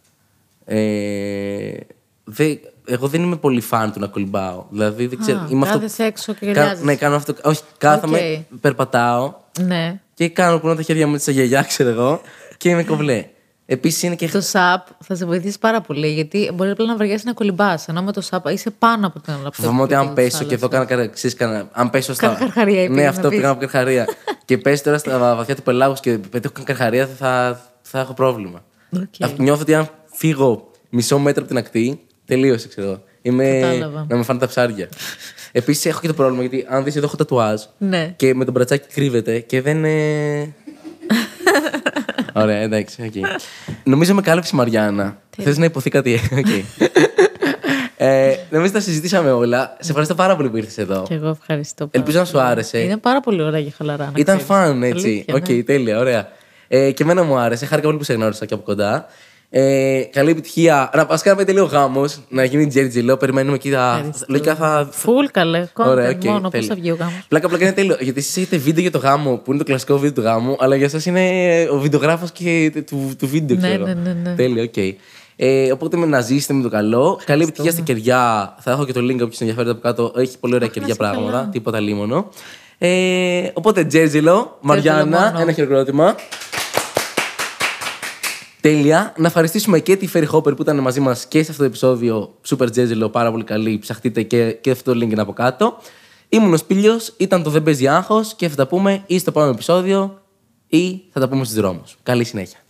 Εγώ δεν είμαι πολύ φαν του να κολυμπάω. Δηλαδή δεν ξέρω. Κάθεσαι έξω και γελιάζεις. Ναι, κάνω αυτό. Όχι, κάθομαι, περπατάω. Ναι. Και κάνω που τα χέρια μου έτσι σαν γιαγιά, ξέρω εγώ. Και είμαι κοβλέ. Επίσης είναι και. Το σαπ θα σε βοηθήσει πάρα πολύ, γιατί μπορεί απλά να βαριέσαι να κολυμπάς. Ενώ με το σαπ είσαι πάνω από την αναπτύξη. Φοβάμαι ότι αν πέσω και εδώ αν πέσω στα. Καρχαρία, ναι, αυτό πήγα από καρχαρία. Και πέσει τώρα στα βαθιά του πελάγους και πετύχω καρχαρία, θα έχω πρόβλημα. Νιώθω ότι αν φύγω μισό μέτρο από την ακτή, τελείωσε, ξέρω. Να με φάνε τα ψάρια. Επίσης έχω και το πρόβλημα, γιατί αν δεις εδώ έχω τατουάζ. Ναι. Και με τον μπρατσάκι κρύβεται και δεν. Ωραία, εντάξει, okay. Νομίζω με κάλυψε η Μαριάννα. Θες να υποθεί κάτι? Νομίζω τα συζητήσαμε όλα. Σε ευχαριστώ πάρα πολύ που ήρθες εδώ. Και εγώ ευχαριστώ. Ελπίζω να σου άρεσε. Είναι πάρα πολύ ωραία και χαλαρά. Ήταν φαν, έτσι. Οκ, τέλεια, ωραία. Και εμένα μου άρεσε. Χάρηκα πολύ που σε γνώρισα και από κοντά. Καλή επιτυχία. Να κάνουμε λίγο γάμος, να γίνει Τζέρτζι. Λέω, περιμένουμε εκεί. Λογικά θα. Φουλ καλέ. Ωραία, μόνο πώς θα βγει ο γάμος. Πλάκα είναι τέλειο. Γιατί εσείς έχετε βίντεο για το γάμο, που είναι το κλασικό βίντεο του γάμου, αλλά για εσάς είναι ο βιντεογράφος και του βίντεο, ξέρω. Ναι. Τέλειο, οκ. Οπότε να ζήσετε με το καλό. Καλή επιτυχία στα κεριά. Θα έχω και το link όποιος ενδιαφέρεται από κάτω. Έχει πολύ ωραία κεριά πράγματα. Τίποτα λίμωνο. Οπότε Τζέρτζιλο, Μαριάννα, ένα χειροκρότημα. Τέλεια. Να ευχαριστήσουμε και τη Ferry Hopper που ήταν μαζί μας και σε αυτό το επεισόδιο. Super Τζέρτζιλο, πάρα πολύ καλή. Ψαχτείτε και αυτό το link είναι από κάτω. Ήμουν ο Σπήλιος, ήταν το Δεν Παίζει Άγχος και θα τα πούμε ή στο επόμενο επεισόδιο ή θα τα πούμε στους δρόμους. Καλή συνέχεια.